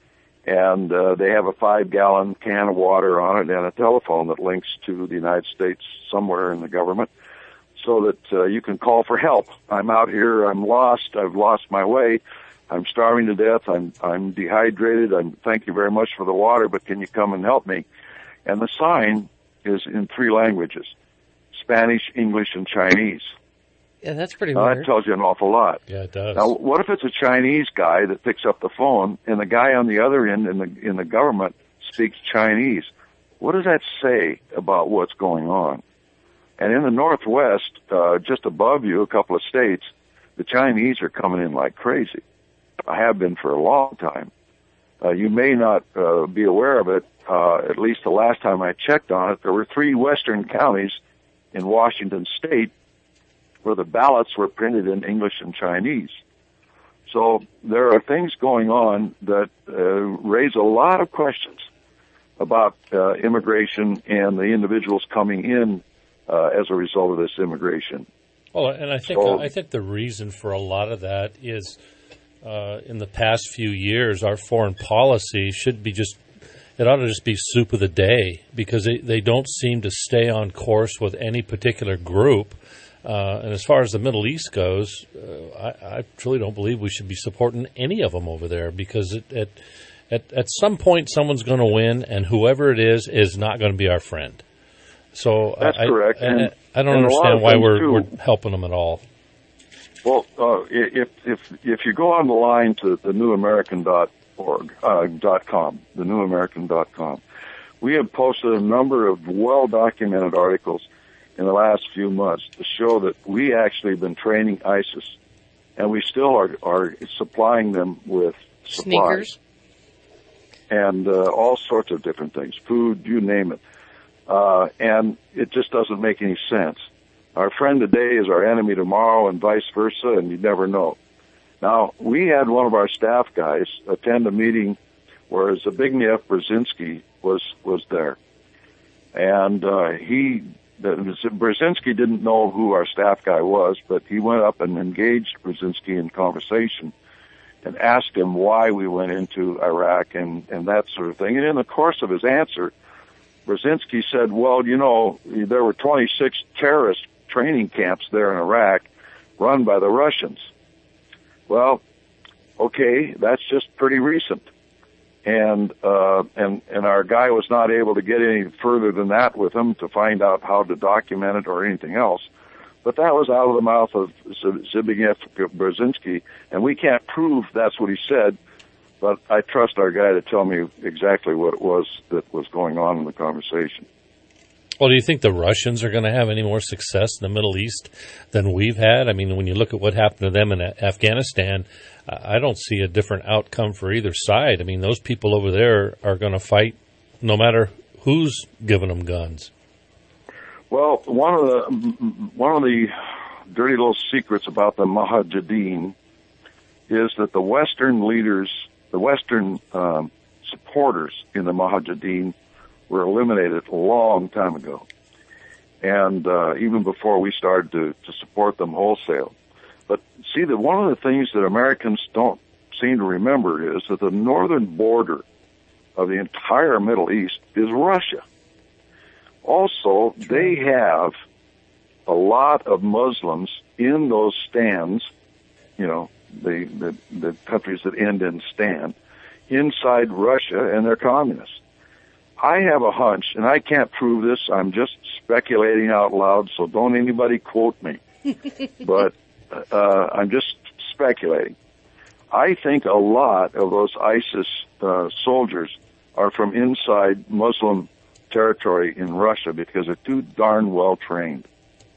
and uh, they have a five-gallon can of water on it and a telephone that links to the United States somewhere in the government, so that uh, you can call for help. I'm out here, I'm lost, I've lost my way, I'm starving to death, I'm I'm dehydrated, I'm thank you very much for the water, but can you come and help me? And the sign is in three languages, Spanish, English, and Chinese. Yeah, that's pretty now, weird. that tells you an awful lot. Yeah, it does. Now, what if it's a Chinese guy that picks up the phone, and the guy on the other end in the in the government speaks Chinese? What does that say about what's going on? And in the Northwest, uh, just above you, a couple of states, the Chinese are coming in like crazy. I have been for a long time. Uh, you may not uh, be aware of it. Uh, at least the last time I checked on it, there were three western counties in Washington State where the ballots were printed in English and Chinese. So there are things going on that uh, raise a lot of questions about uh, immigration and the individuals coming in uh, as a result of this immigration. Well, and I think So- I think the reason for a lot of that is uh, in the past few years, our foreign policy should be just it ought to just be soup of the day, because they, they don't seem to stay on course with any particular group. Uh, and as far as the Middle East goes, uh, I, I truly don't believe we should be supporting any of them over there, because it, it, at at some point someone's going to win, and whoever it is is not going to be our friend. So That's I, correct. I, And- I don't and a lot understand of why things, we're, too. we're helping them at all. Well, uh, if if if you go on the line to the new american dot org, uh, dot com, the new american dot com, we have posted a number of well-documented articles in the last few months to show that we actually have been training ISIS, and we still are, are supplying them with supplies. Sneakers. And uh, all sorts of different things, food, you name it. Uh, and it just doesn't make any sense. Our friend today is our enemy tomorrow, and vice versa, and you never know. Now, we had one of our staff guys attend a meeting where Zbigniew Brzezinski was, was there. And uh, he, the, Brzezinski didn't know who our staff guy was, but he went up and engaged Brzezinski in conversation and asked him why we went into Iraq and, and that sort of thing. And in the course of his answer, Brzezinski said, well, you know, there were twenty-six terrorist training camps there in Iraq run by the Russians. Well, okay, that's just pretty recent. And, uh, and, and our guy was not able to get any further than that with him to find out how to document it or anything else. But that was out of the mouth of Zbigniew Brzezinski, and we can't prove that's what he said, but I trust our guy to tell me exactly what it was that was going on in the conversation. Well, do you think the Russians are going to have any more success in the Middle East than we've had? I mean, when you look at what happened to them in Afghanistan, I don't see a different outcome for either side. I mean, those people over there are going to fight no matter who's giving them guns. Well, one of the one of the dirty little secrets about the Mujahideen is that the Western leaders, the Western um, supporters in the Mujahideen were eliminated a long time ago, and uh, even before we started to, to support them wholesale. But see, that one of the things that Americans don't seem to remember is that the northern border of the entire Middle East is Russia. Also, they have a lot of Muslims in those stands, you know, the, the, the countries that end in stand, inside Russia, and they're communists. I have a hunch, and I can't prove this, I'm just speculating out loud, so don't anybody quote me. But uh, I'm just speculating. I think a lot of those ISIS uh, soldiers are from inside Muslim territory in Russia because they're too darn well trained.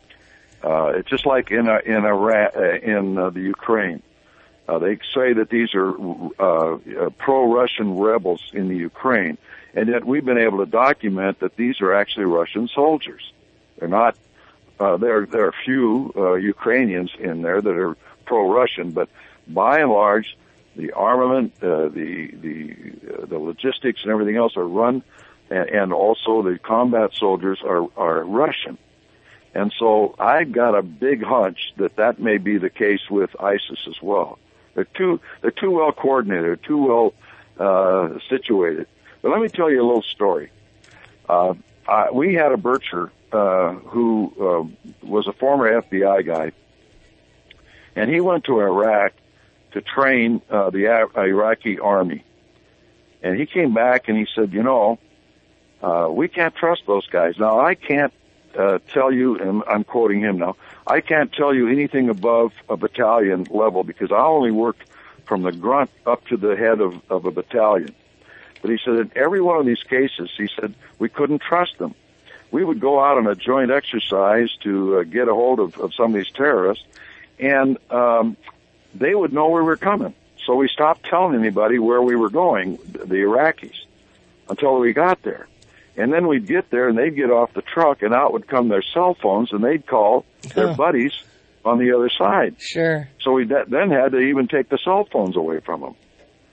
Uh, it's just like in uh, in Iraq, uh, in uh, the Ukraine. Uh, they say that these are uh, uh, pro-Russian rebels in the Ukraine, and yet we've been able to document that these are actually Russian soldiers. They're not. Uh, there, there are a few uh, Ukrainians in there that are pro-Russian, but by and large, the armament, uh, the the uh, the logistics, and everything else are run, and, and also the combat soldiers are are Russian. And so I got a big hunch that that may be the case with ISIS as well. They're too they're too well coordinated, they're too well uh, situated. But let me tell you a little story. Uh, I, we had a Bircher uh, who uh, was a former F B I guy, and he went to Iraq to train uh, the uh, Iraqi army. And he came back and he said, you know, uh, we can't trust those guys. Now, I can't uh, tell you, and I'm quoting him now, I can't tell you anything above a battalion level because I only worked from the grunt up to the head of, of a battalion. But he said in every one of these cases, he said, we couldn't trust them. We would go out on a joint exercise to uh, get a hold of, of some of these terrorists, and um, they would know where we were coming. So we stopped telling anybody where we were going, the Iraqis, until we got there. And then we'd get there, and they'd get off the truck, and out would come their cell phones, and they'd call their Huh. buddies on the other side. Sure. So we de- then had to even take the cell phones away from them.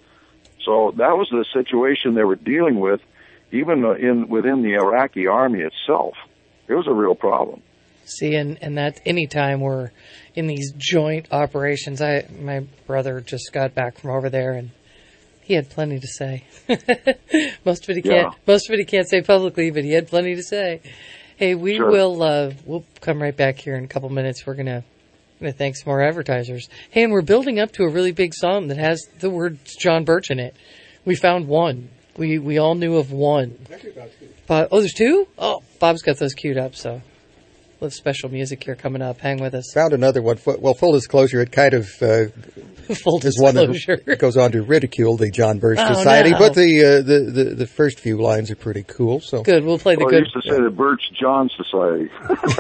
So that was the situation they were dealing with, even uh, in within the Iraqi army itself. It was a real problem. See, and, and that any time we're in these joint operations, I my brother just got back from over there, and he had plenty to say. most of it he Yeah. can't. Most of it he can't say publicly, but he had plenty to say. Hey, we Sure. will. Uh, we'll come right back here in a couple minutes. We're gonna. gonna thank some more advertisers. Hey, and we're building up to a really big sum that has the word John Birch in it. We found one. We we all knew of one. But, oh, there's two? Oh, Bob's got those queued up, so we'll have special music here coming up. Hang with us. Found another one. Fu- Well, full disclosure, it kind of uh, Full is one disclosure. that goes on to ridicule the John Birch Oh, Society, no. but the, uh, the the the first few lines are pretty cool. So Good, we'll play the Well, I good. used to say the Birch John Society.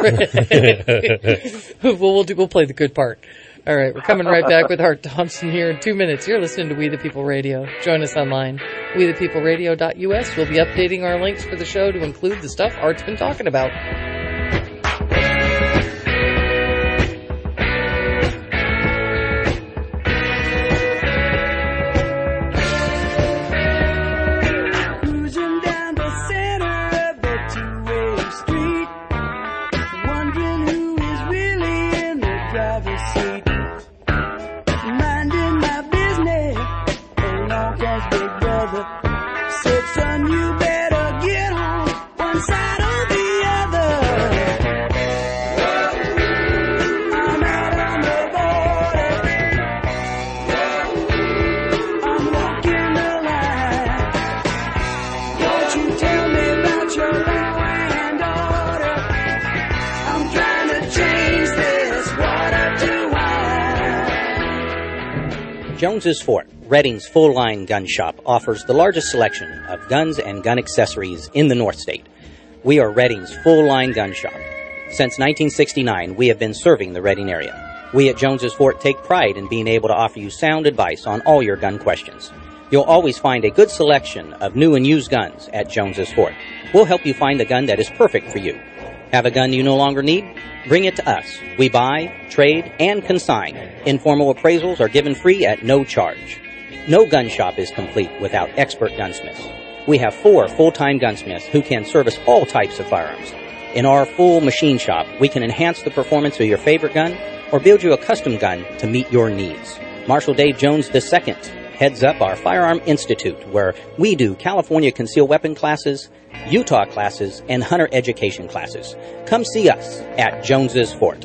well, we'll do, we'll play the good part. All right, we're coming right back with Art Thompson here in two minutes. You're listening to We the People Radio. Join us online, we the people radio dot U S. We'll be updating our links for the show to include the stuff Art's been talking about. Cruising down the center of the two-way street, wondering who is really in the driver's seat. Minding my business, along comes Big Brother. Said, son, you better get on one side or the other. I'm out on the border. I'm walking the line. Don't you tell me about your law and order. I'm trying to change this water to wine. Jones's Fort, Redding's full-line gun shop, offers the largest selection of guns and gun accessories in the North State. We are Reading's full-line gun shop. Since nineteen sixty-nine, we have been serving the Reading area. We at Jones's Fort take pride in being able to offer you sound advice on all your gun questions. You'll always find a good selection of new and used guns at Jones's Fort. We'll help you find the gun that is perfect for you. Have a gun you no longer need? Bring it to us. We buy, trade, and consign. Informal appraisals are given free at no charge. No gun shop is complete without expert gunsmiths. We have four full-time gunsmiths who can service all types of firearms. In our full machine shop, we can enhance the performance of your favorite gun or build you a custom gun to meet your needs. Marshal Dave Jones the Second heads up our Firearm Institute, where we do California concealed weapon classes, Utah classes, and hunter education classes. Come see us at Jones's Fort.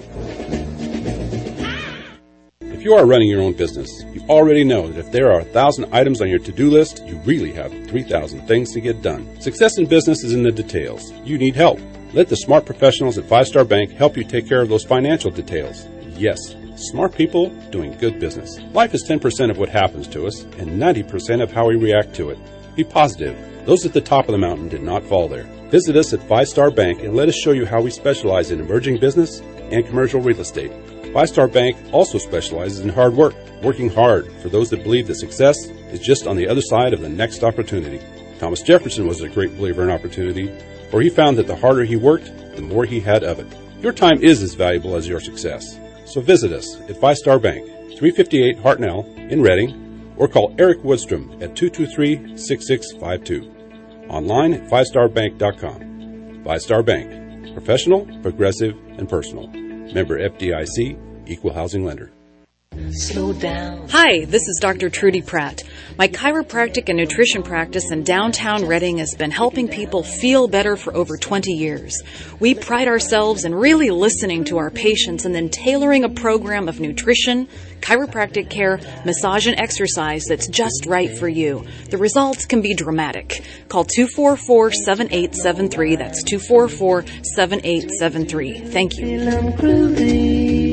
If you are running your own business, you already know that if there are a thousand items on your to-do list, you really have three thousand things to get done. Success in business is in the details. You need help. Let the smart professionals at Five Star Bank help you take care of those financial details. Yes, smart people doing good business. Life is ten percent of what happens to us and ninety percent of how we react to it. Be positive. Those at the top of the mountain did not fall there. Visit us at Five Star Bank and let us show you how we specialize in emerging business and commercial real estate. Five Star Bank also specializes in hard work, working hard for those that believe that success is just on the other side of the next opportunity. Thomas Jefferson was a great believer in opportunity, for he found that the harder he worked, the more he had of it. Your time is as valuable as your success. So visit us at Five Star Bank, three fifty-eight Hartnell in Reading, or call Eric Woodstrom at two two three, six six five two. Online at five star bank dot com. Five Star Bank. Professional, progressive, and personal. Member F D I C, Equal Housing Lender. Slow down. Hi, this is Doctor Trudy Pratt. My chiropractic and nutrition practice in downtown Reading has been helping people feel better for over twenty years. We pride ourselves in really listening to our patients and then tailoring a program of nutrition, chiropractic care, massage, and exercise that's just right for you. The results can be dramatic. Call two four four, seven eight seven three. That's two four four, seven eight seven three. Thank you.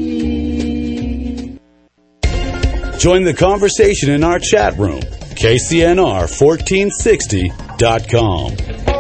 Join the conversation in our chat room, K C N R fourteen sixty dot com.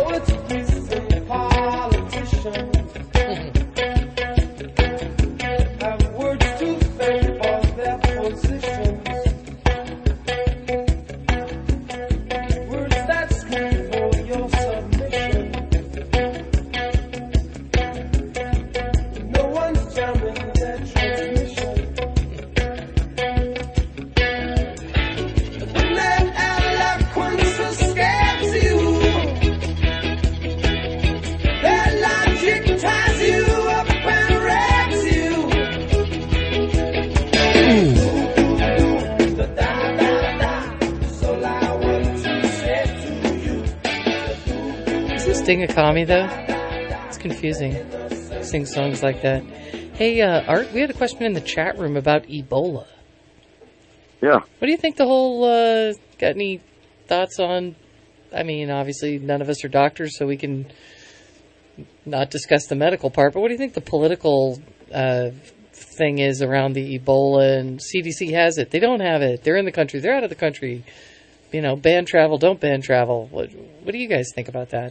Sting a commie, though? It's confusing. Sing songs like that. Hey, uh, Art, we had a question in the chat room about Ebola. Yeah. What do you think the whole, uh, got any thoughts on, I mean, obviously none of us are doctors, so we can not discuss the medical part, but what do you think the political uh, thing is around the Ebola? And C D C has it. They don't have it. They're in the country. They're out of the country. You know, ban travel, don't ban travel. What, what do you guys think about that?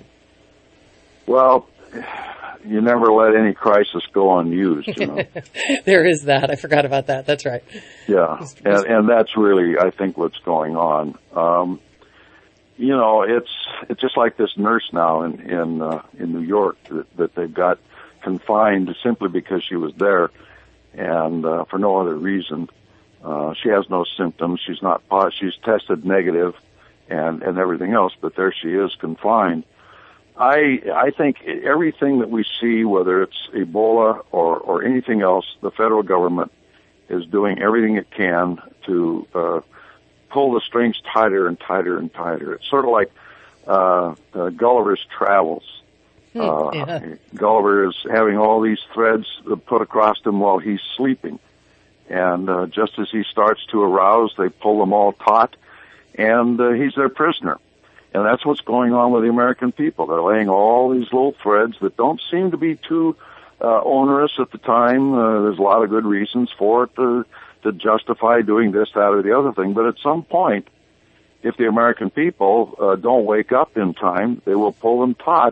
Well, you never let any crisis go unused, you know. There is that. I forgot about that. That's right. Yeah, and, and that's really, I think, what's going on. Um, you know, it's it's just like this nurse now in in, uh, in New York that, that they've got confined simply because she was there and uh, for no other reason. Uh, she has no symptoms. She's not. She's tested negative, and and everything else, but there she is confined. I I think everything that we see, whether it's Ebola or, or anything else, the federal government is doing everything it can to uh, pull the strings tighter and tighter and tighter. It's sort of like uh, uh, Gulliver's Travels. Uh, yeah. Gulliver is having all these threads put across him while he's sleeping. And uh, just as he starts to arouse, they pull them all taut, and uh, he's their prisoner. And that's what's going on with the American people. They're laying all these little threads that don't seem to be too uh, onerous at the time. Uh, there's a lot of good reasons for it to, to justify doing this, that, or the other thing. But at some point, if the American people uh, don't wake up in time, they will pull them taut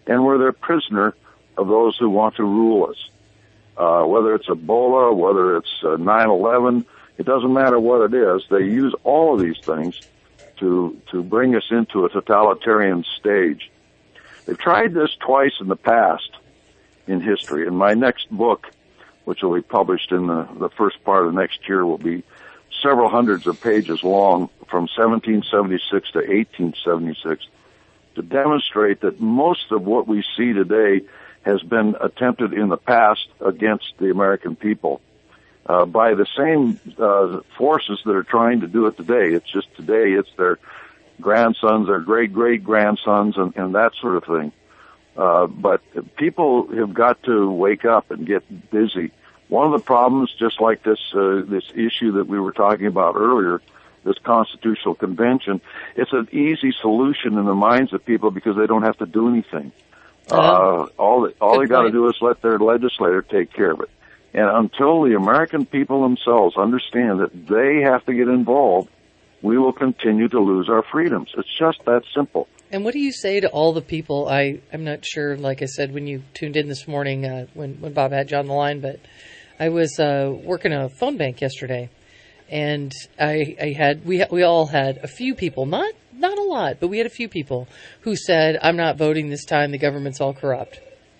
and we're the prisoner of those who want to rule us. Uh, whether it's Ebola, whether it's uh, nine eleven, it doesn't matter what it is. They use all of these things to to bring us into a totalitarian stage. They've tried this twice in the past in history. In my next book, which will be published in the, the first part of next year, will be several hundreds of pages long from seventeen seventy-six to eighteen seventy-six to demonstrate that most of what we see today has been attempted in the past against the American people uh, by the same uh, forces that are trying to do it today. It's just today it's their grandsons, their great-great-grandsons, and, and that sort of thing. Uh, but people have got to wake up and get busy. One of the problems, just like this uh, this issue that we were talking about earlier, this constitutional convention, it's an easy solution in the minds of people because they don't have to do anything. Uh, all they, all they got to do is let their legislator take care of it. And until the American people themselves understand that they have to get involved, we will continue to lose our freedoms. It's just that simple. And what do you say to all the people? I, I'm not sure, like I said, when you tuned in this morning, uh, when, when Bob had you on the line, but I was uh, working a phone bank yesterday, and I, I had we we all had a few people, not not a lot, but we had a few people who said, "I'm not voting this time. The government's all corrupt."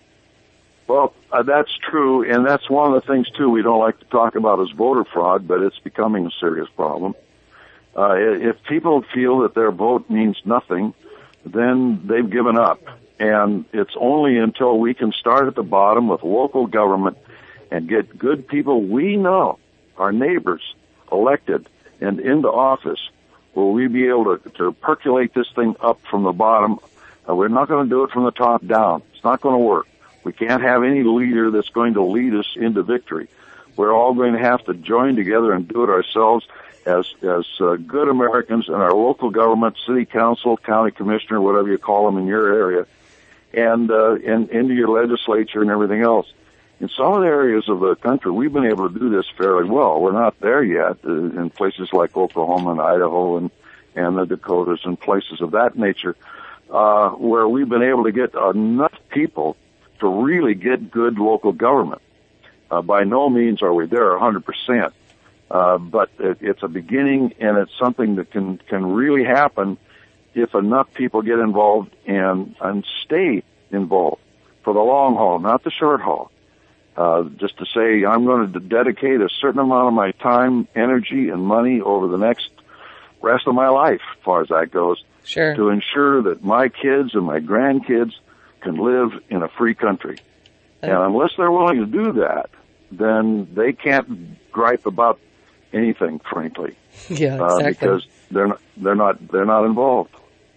Well, uh, that's true, and that's one of the things too we don't like to talk about is voter fraud, but it's becoming a serious problem. Uh, if people feel that their vote means nothing, then they've given up. And it's only until we can start at the bottom with local government and get good people we know, our neighbors, elected and into office, will we be able to, to percolate this thing up from the bottom. Uh, we're not going to do it from the top down. It's not going to work. We can't have any leader that's going to lead us into victory. We're all going to have to join together and do it ourselves as as uh, good Americans in our local government, city council, county commissioner, whatever you call them in your area, and uh, and into your legislature and everything else. In some of the areas of the country, we've been able to do this fairly well. We're not there yet uh, in places like Oklahoma and Idaho and, and the Dakotas and places of that nature, uh, where we've been able to get enough people to really get good local government. Uh, by no means are we there one hundred percent. Uh, but it, it's a beginning, and it's something that can, can really happen if enough people get involved and, and stay involved for the long haul, not the short haul. Uh, just to say, I'm going to dedicate a certain amount of my time, energy, and money over the next rest of my life, as far as that goes, sure, to ensure that my kids and my grandkids can live in a free country. Uh, and unless they're willing to do that, then they can't gripe about anything, frankly. Yeah, exactly. Uh, because they're not, they're not, they're not involved.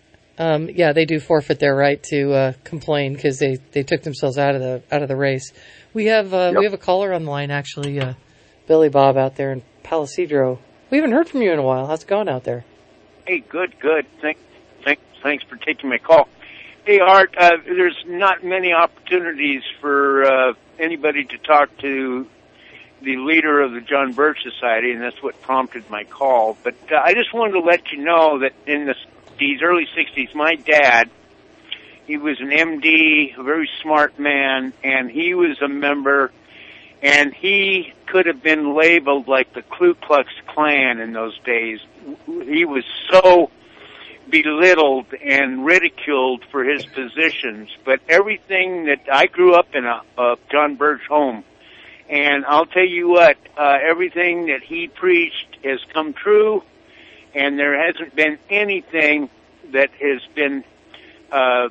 Um, yeah, they do forfeit their right to uh, complain because they, they took themselves out of the out of the race. We have uh, yep. we have a caller on the line, actually, uh, Billy Bob out there in Palo Cedro. We haven't heard from you in a while. How's it going out there? Hey, good, good. Thank, thank, thanks for taking my call. Hey, Art, uh, there's not many opportunities for uh, anybody to talk to the leader of the John Birch Society, and that's what prompted my call. But uh, I just wanted to let you know that in the sixties, early sixties, my dad, he was an M D, a very smart man, and he was a member, and he could have been labeled like the Ku Klux Klan in those days. He was so belittled and ridiculed for his positions, but everything that I grew up in a, a John Birch home, and I'll tell you what, uh, everything that he preached has come true, and there hasn't been anything that has been uh,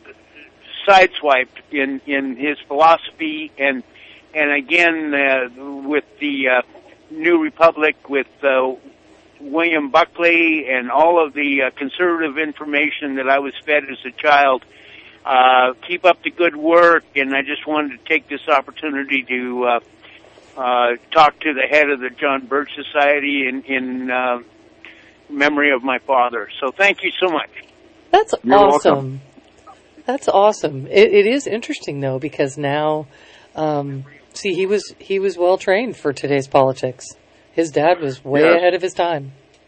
sideswiped in, in his philosophy. And and again, uh, with the uh, New Republic, with uh, William Buckley and all of the uh, conservative information that I was fed as a child, Uh, keep up the good work, and I just wanted to take this opportunity to uh, uh, talk to the head of the John Birch Society in, in uh, memory of my father. So thank you so much. That's You're awesome. welcome. That's awesome. It, it is interesting, though, because now, um, see, he was he was well trained for today's politics. His dad was way Yes. ahead of his time.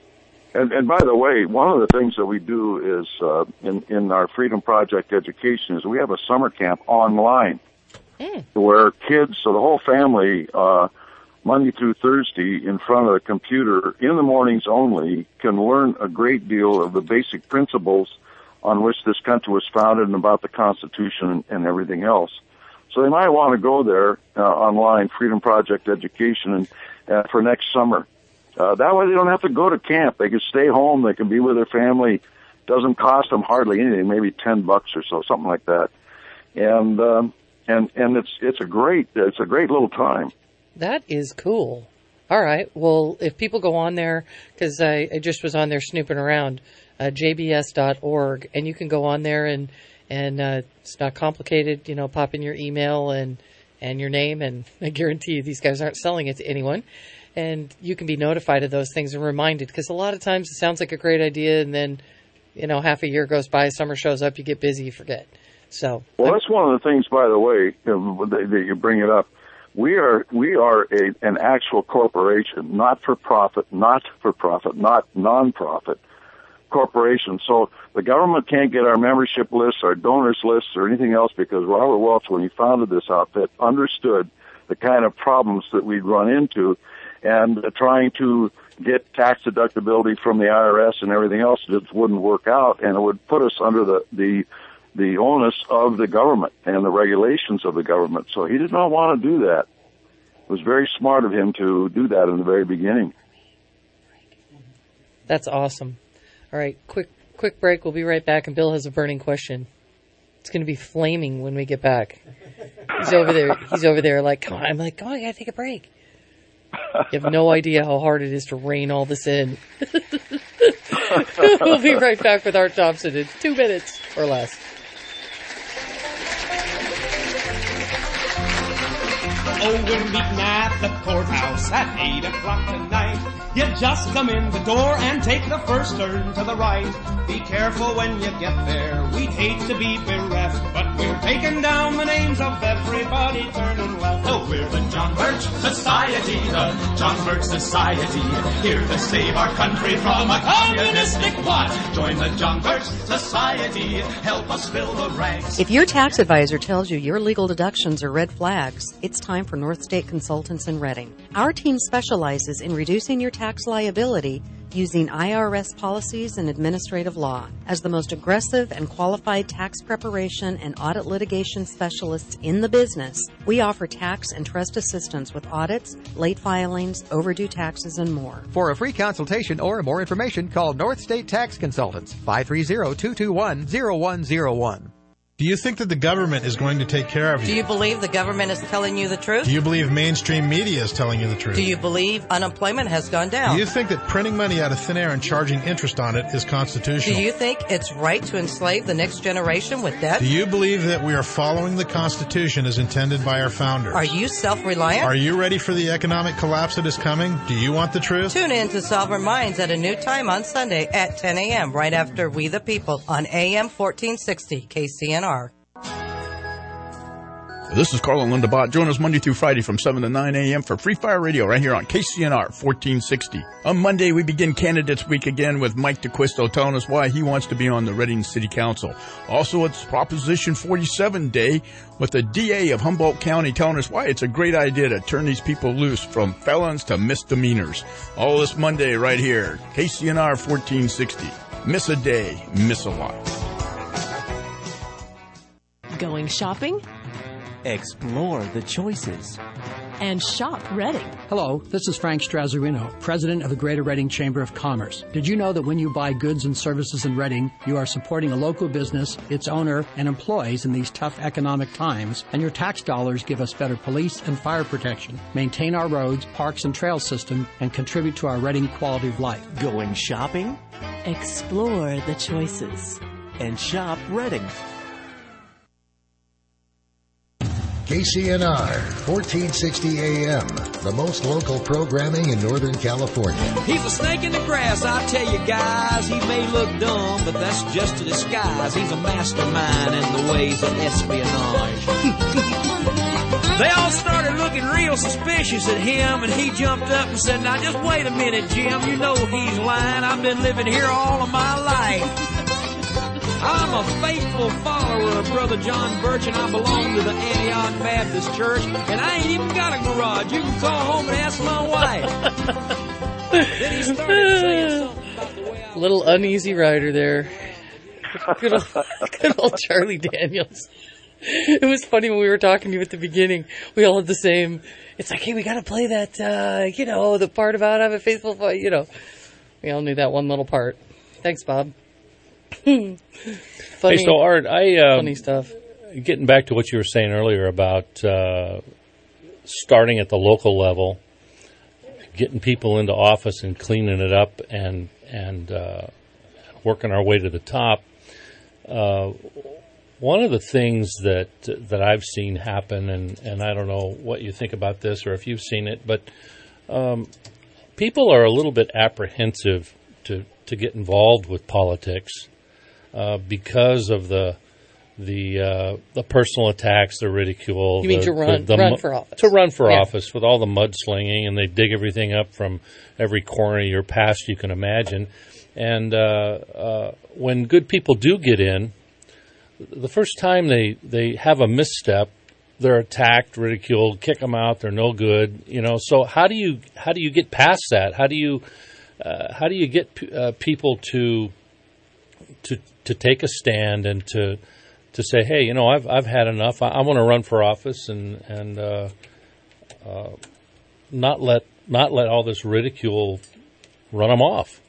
And, and by the way, one of the things that we do is uh, in, in our Freedom Project education is we have a summer camp online mm. where kids, so the whole family, uh, Monday through Thursday in front of a computer in the mornings only can learn a great deal of the basic principles on which this country was founded and about the Constitution and, and everything else. So they might want to go there uh, online, Freedom Project Education, and, uh, for next summer. Uh, that way they don't have to go to camp. They can stay home. They can be with their family. Doesn't cost them hardly anything, maybe ten bucks or so, something like that. And um, and and it's it's a great it's a great little time. That is cool. All right. Well, if people go on there, because I, I just was on there snooping around, uh, j b s dot org, and you can go on there and and uh, it's not complicated. You know, pop in your email and and your name, and I guarantee you these guys aren't selling it to anyone. And you can be notified of those things and reminded, because a lot of times it sounds like a great idea, and then, you know, half a year goes by, summer shows up, you get busy, you forget. So, well, I'm, that's one of the things, by the way, that you bring it up. We are we are a, an actual corporation, not for profit, not for profit, not non-profit corporation. So the government can't get our membership lists, our donors lists, or anything else, because Robert Welch, when he founded this outfit, understood the kind of problems that we'd run into. And uh, trying to get tax deductibility from the I R S and everything else just wouldn't work out, and it would put us under the, the the onus of the government and the regulations of the government. So he did not want to do that. It was very smart of him to do that in the very beginning. That's awesome. All right, quick quick break. We'll be right back, and Bill has a burning question. It's going to be flaming when we get back. He's over there. He's over there like, come on. I'm like, oh, I got to take a break. You have no idea how hard it is to rein all this in. We'll be right back with Art Thompson in two minutes or less. Oh, we're meeting at the courthouse at eight o'clock tonight. You just come in the door and take the first turn to the right. Be careful when you get there. We'd hate to be bereft, but we're taking down the names of everybody turning left. Oh, we're the John Birch Society, the John Birch Society. Here to save our country from a communistic plot. Join the John Birch Society. Help us fill the ranks. If your tax advisor tells you your legal deductions are red flags, it's time for North State Consultants in Reading. Our team specializes in reducing your tax liability using I R S policies and administrative law. As the most aggressive and qualified tax preparation and audit litigation specialists in the business, we offer tax and trust assistance with audits, late filings, overdue taxes, and more. For a free consultation or more information, call North State Tax Consultants, five three zero, two two one, zero one zero one. Do you think that the government is going to take care of you? Do you believe the government is telling you the truth? Do you believe mainstream media is telling you the truth? Do you believe unemployment has gone down? Do you think that printing money out of thin air and charging interest on it is constitutional? Do you think it's right to enslave the next generation with debt? Do you believe that we are following the Constitution as intended by our founders? Are you self-reliant? Are you ready for the economic collapse that is coming? Do you want the truth? Tune in to Sovereign Minds at a new time on Sunday at ten a.m. right after We the People on A M fourteen sixty K C N R. This is Carl and Linda Bott. Join us Monday through Friday from seven to nine a.m. for Free Fire Radio right here on K C N R fourteen sixty. On Monday, we begin Candidates Week again with Mike DeQuisto telling us why he wants to be on the Reading City Council. Also, it's Proposition forty-seven Day with the D A of Humboldt County telling us why it's a great idea to turn these people loose from felons to misdemeanors. All this Monday right here, K C N R fourteen sixty. Miss a day, miss a lot. Going shopping? Explore the choices. And shop Reading. Hello, this is Frank Strazzarino, president of the Greater Reading Chamber of Commerce. Did you know that when you buy goods and services in Reading, you are supporting a local business, its owner, and employees in these tough economic times, and your tax dollars give us better police and fire protection, maintain our roads, parks, and trail system, and contribute to our Reading quality of life. Going shopping? Explore the choices. And shop Reading. K C N R, fourteen sixty A M, the most local programming in Northern California. He's a snake in the grass, I tell you guys. He may look dumb, but that's just a disguise. He's a mastermind in the ways of espionage. They all started looking real suspicious at him, and he jumped up and said, now just wait a minute, Jim. You know he's lying. I've been living here all of my life. I'm a faithful follower of Brother John Birch, and I belong to the Antioch Baptist Church, and I ain't even got a garage. You can call home and ask my wife. Then he started saying something about the way I Little uneasy rider there. Good old, good old Charlie Daniels. It was funny when we were talking to you at the beginning. We all had the same. It's like, hey, we got to play that, uh, you know, the part about I'm a faithful, you know. We all knew that one little part. Thanks, Bob. funny, hey, so Art, I uh, funny stuff. Getting back to what you were saying earlier about uh, starting at the local level, getting people into office and cleaning it up, and and uh, working our way to the top. Uh, one of the things that that I've seen happen, and, and I don't know what you think about this or if you've seen it, but um, people are a little bit apprehensive to, to get involved with politics uh, because of the the uh, the personal attacks, the ridicule. You mean the, to run the, the run mu- for office? To run for yeah. office with all the mudslinging, and they dig everything up from every corner of your past you can imagine. And uh, uh, when good people do get in, the first time they, they have a misstep, they're attacked, ridiculed, kick them out. They're no good, you know. So how do you how do you get past that? How do you uh, how do you get p- uh, people to to to take a stand and to to say, hey, you know, I've I've had enough. I, I want to run for office and and uh, uh, not let not let all this ridicule run them off.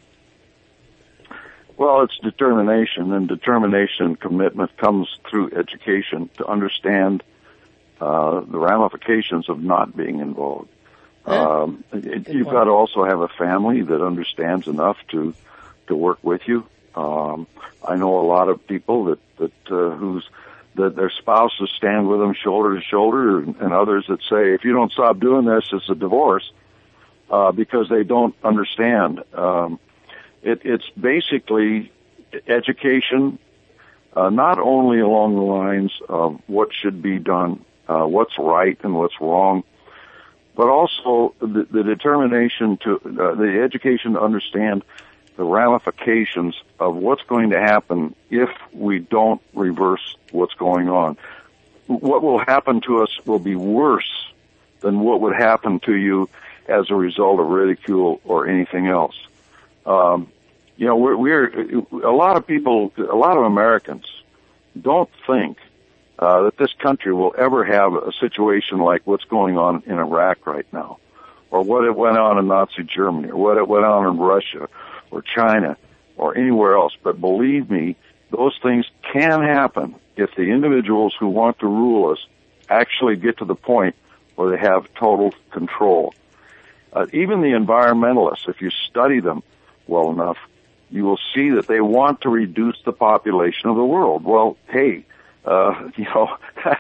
Well, it's determination, and determination and commitment comes through education to understand uh, the ramifications of not being involved. Huh? Um, it, you've got to also have a family that understands enough to to work with you. Um, I know a lot of people that that uh, whose that their spouses stand with them shoulder to shoulder, and, and others that say, if you don't stop doing this, it's a divorce, uh, because they don't understand. Um, It, it's basically education, uh, not only along the lines of what should be done, uh, what's right and what's wrong, but also the, the determination to, uh, the education to understand the ramifications of what's going to happen if we don't reverse what's going on. What will happen to us will be worse than what would happen to you as a result of ridicule or anything else. Um, you know, we're, we're, a lot of people, a lot of Americans don't think, uh, that this country will ever have a situation like what's going on in Iraq right now, or what it went on in Nazi Germany, or what it went on in Russia, or China, or anywhere else. But believe me, those things can happen if the individuals who want to rule us actually get to the point where they have total control. Uh, even the environmentalists, if you study them well enough, you will see that they want to reduce the population of the world. Well, hey, uh, you know,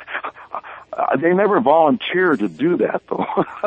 they never volunteer to do that, though.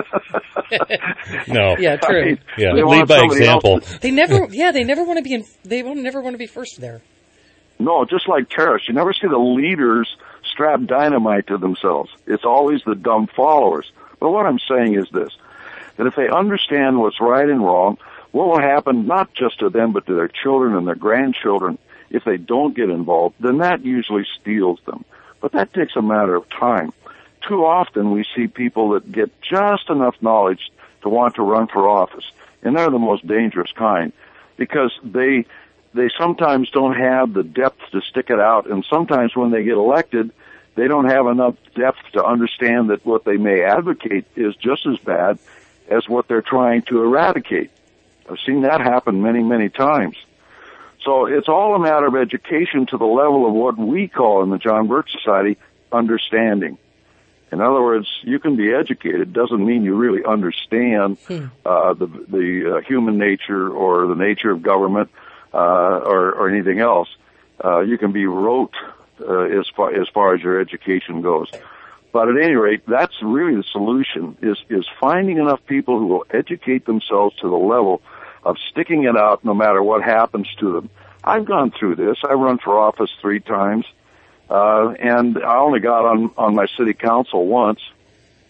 No. Yeah, true. I mean, yeah, lead by example. To... They never, yeah, they never want to be in, they won't, never want to be first there. No, just like terrorists. You never see the leaders strap dynamite to themselves. It's always the dumb followers. But what I'm saying is this, that if they understand what's right and wrong, what will happen not just to them but to their children and their grandchildren if they don't get involved, then that usually steals them. But that takes a matter of time. Too often we see people that get just enough knowledge to want to run for office, and they're the most dangerous kind because they they sometimes don't have the depth to stick it out, and sometimes when they get elected, they don't have enough depth to understand that what they may advocate is just as bad as what they're trying to eradicate. I've seen that happen many, many times. So it's all a matter of education to the level of what we call in the John Birch Society understanding. In other words, you can be educated. Doesn't mean you really understand uh, the, the uh, human nature or the nature of government uh, or, or anything else. Uh, you can be rote uh, as far as far as your education goes. But at any rate, that's really the solution: is is finding enough people who will educate themselves to the level of sticking it out no matter what happens to them. I've gone through this. I run for office three times, uh, and I only got on, on my city council once.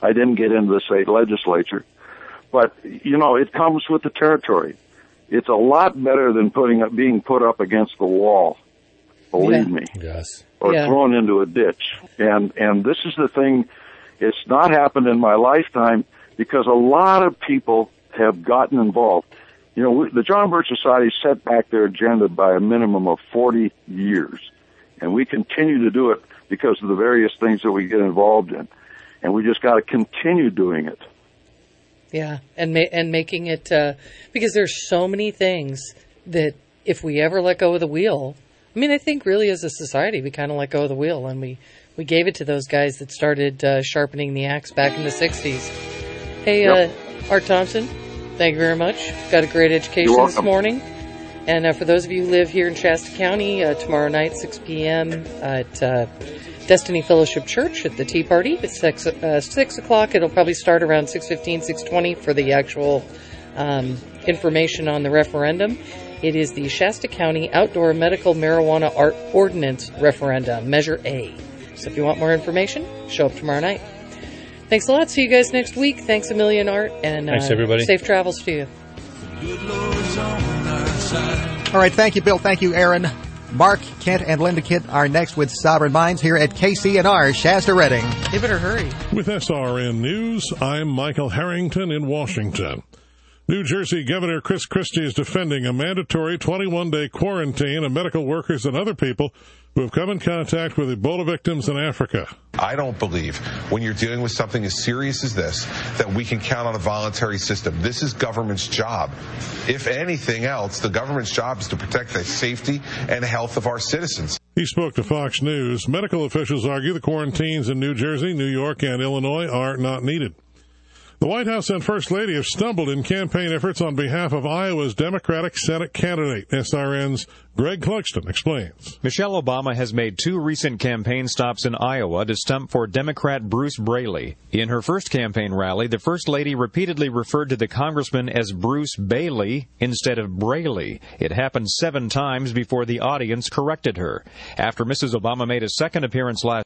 I didn't get into the state legislature. But, you know, it comes with the territory. It's a lot better than putting up, being put up against the wall, believe Yeah. me. Yes. Or Yeah. thrown into a ditch. And, and this is the thing, it's not happened in my lifetime because a lot of people have gotten involved. You know, we, the John Birch Society set back their agenda by a minimum of forty years. And we continue to do it because of the various things that we get involved in. And we just got to continue doing it. Yeah, and ma- and making it, uh, because there's so many things that if we ever let go of the wheel, I mean, I think really as a society we kind of let go of the wheel, and we, we gave it to those guys that started uh, sharpening the axe back in the sixties. Hey, Yep. uh, Art Thompson, thank you very much. Got a great education You're this welcome. morning. And uh, for those of you who live here in Shasta County, uh, tomorrow night, six p.m. at uh, Destiny Fellowship Church at the Tea Party. It's six, uh, six o'clock. It'll probably start around six fifteen, six twenty for the actual um, information on the referendum. It is the Shasta County Outdoor Medical Marijuana Art Ordinance Referendum, Measure A. So if you want more information, show up tomorrow night. Thanks a lot. See you guys next week. Thanks a million, Art. And Thanks, uh, everybody. Safe travels to you. All right, thank you, Bill. Thank you, Aaron. Mark, Kent, and Linda Kitt are next with Sovereign Minds here at K C N R, Shasta Redding. You better hurry. With S R N News, I'm Michael Harrington in Washington. New Jersey Governor Chris Christie is defending a mandatory twenty-one day quarantine of medical workers and other people who have come in contact with Ebola victims in Africa. I don't believe when you're dealing with something as serious as this that we can count on a voluntary system. This is government's job. If anything else, the government's job is to protect the safety and health of our citizens. He spoke to Fox News. Medical officials argue the quarantines in New Jersey, New York, and Illinois are not needed. The White House and First Lady have stumbled in campaign efforts on behalf of Iowa's Democratic Senate candidate. S R N's Greg Clugston explains. Michelle Obama has made two recent campaign stops in Iowa to stump for Democrat Bruce Braley. In her first campaign rally, the First Lady repeatedly referred to the congressman as Bruce Bailey instead of Braley. It happened seven times before the audience corrected her. After Missus Obama made a second appearance last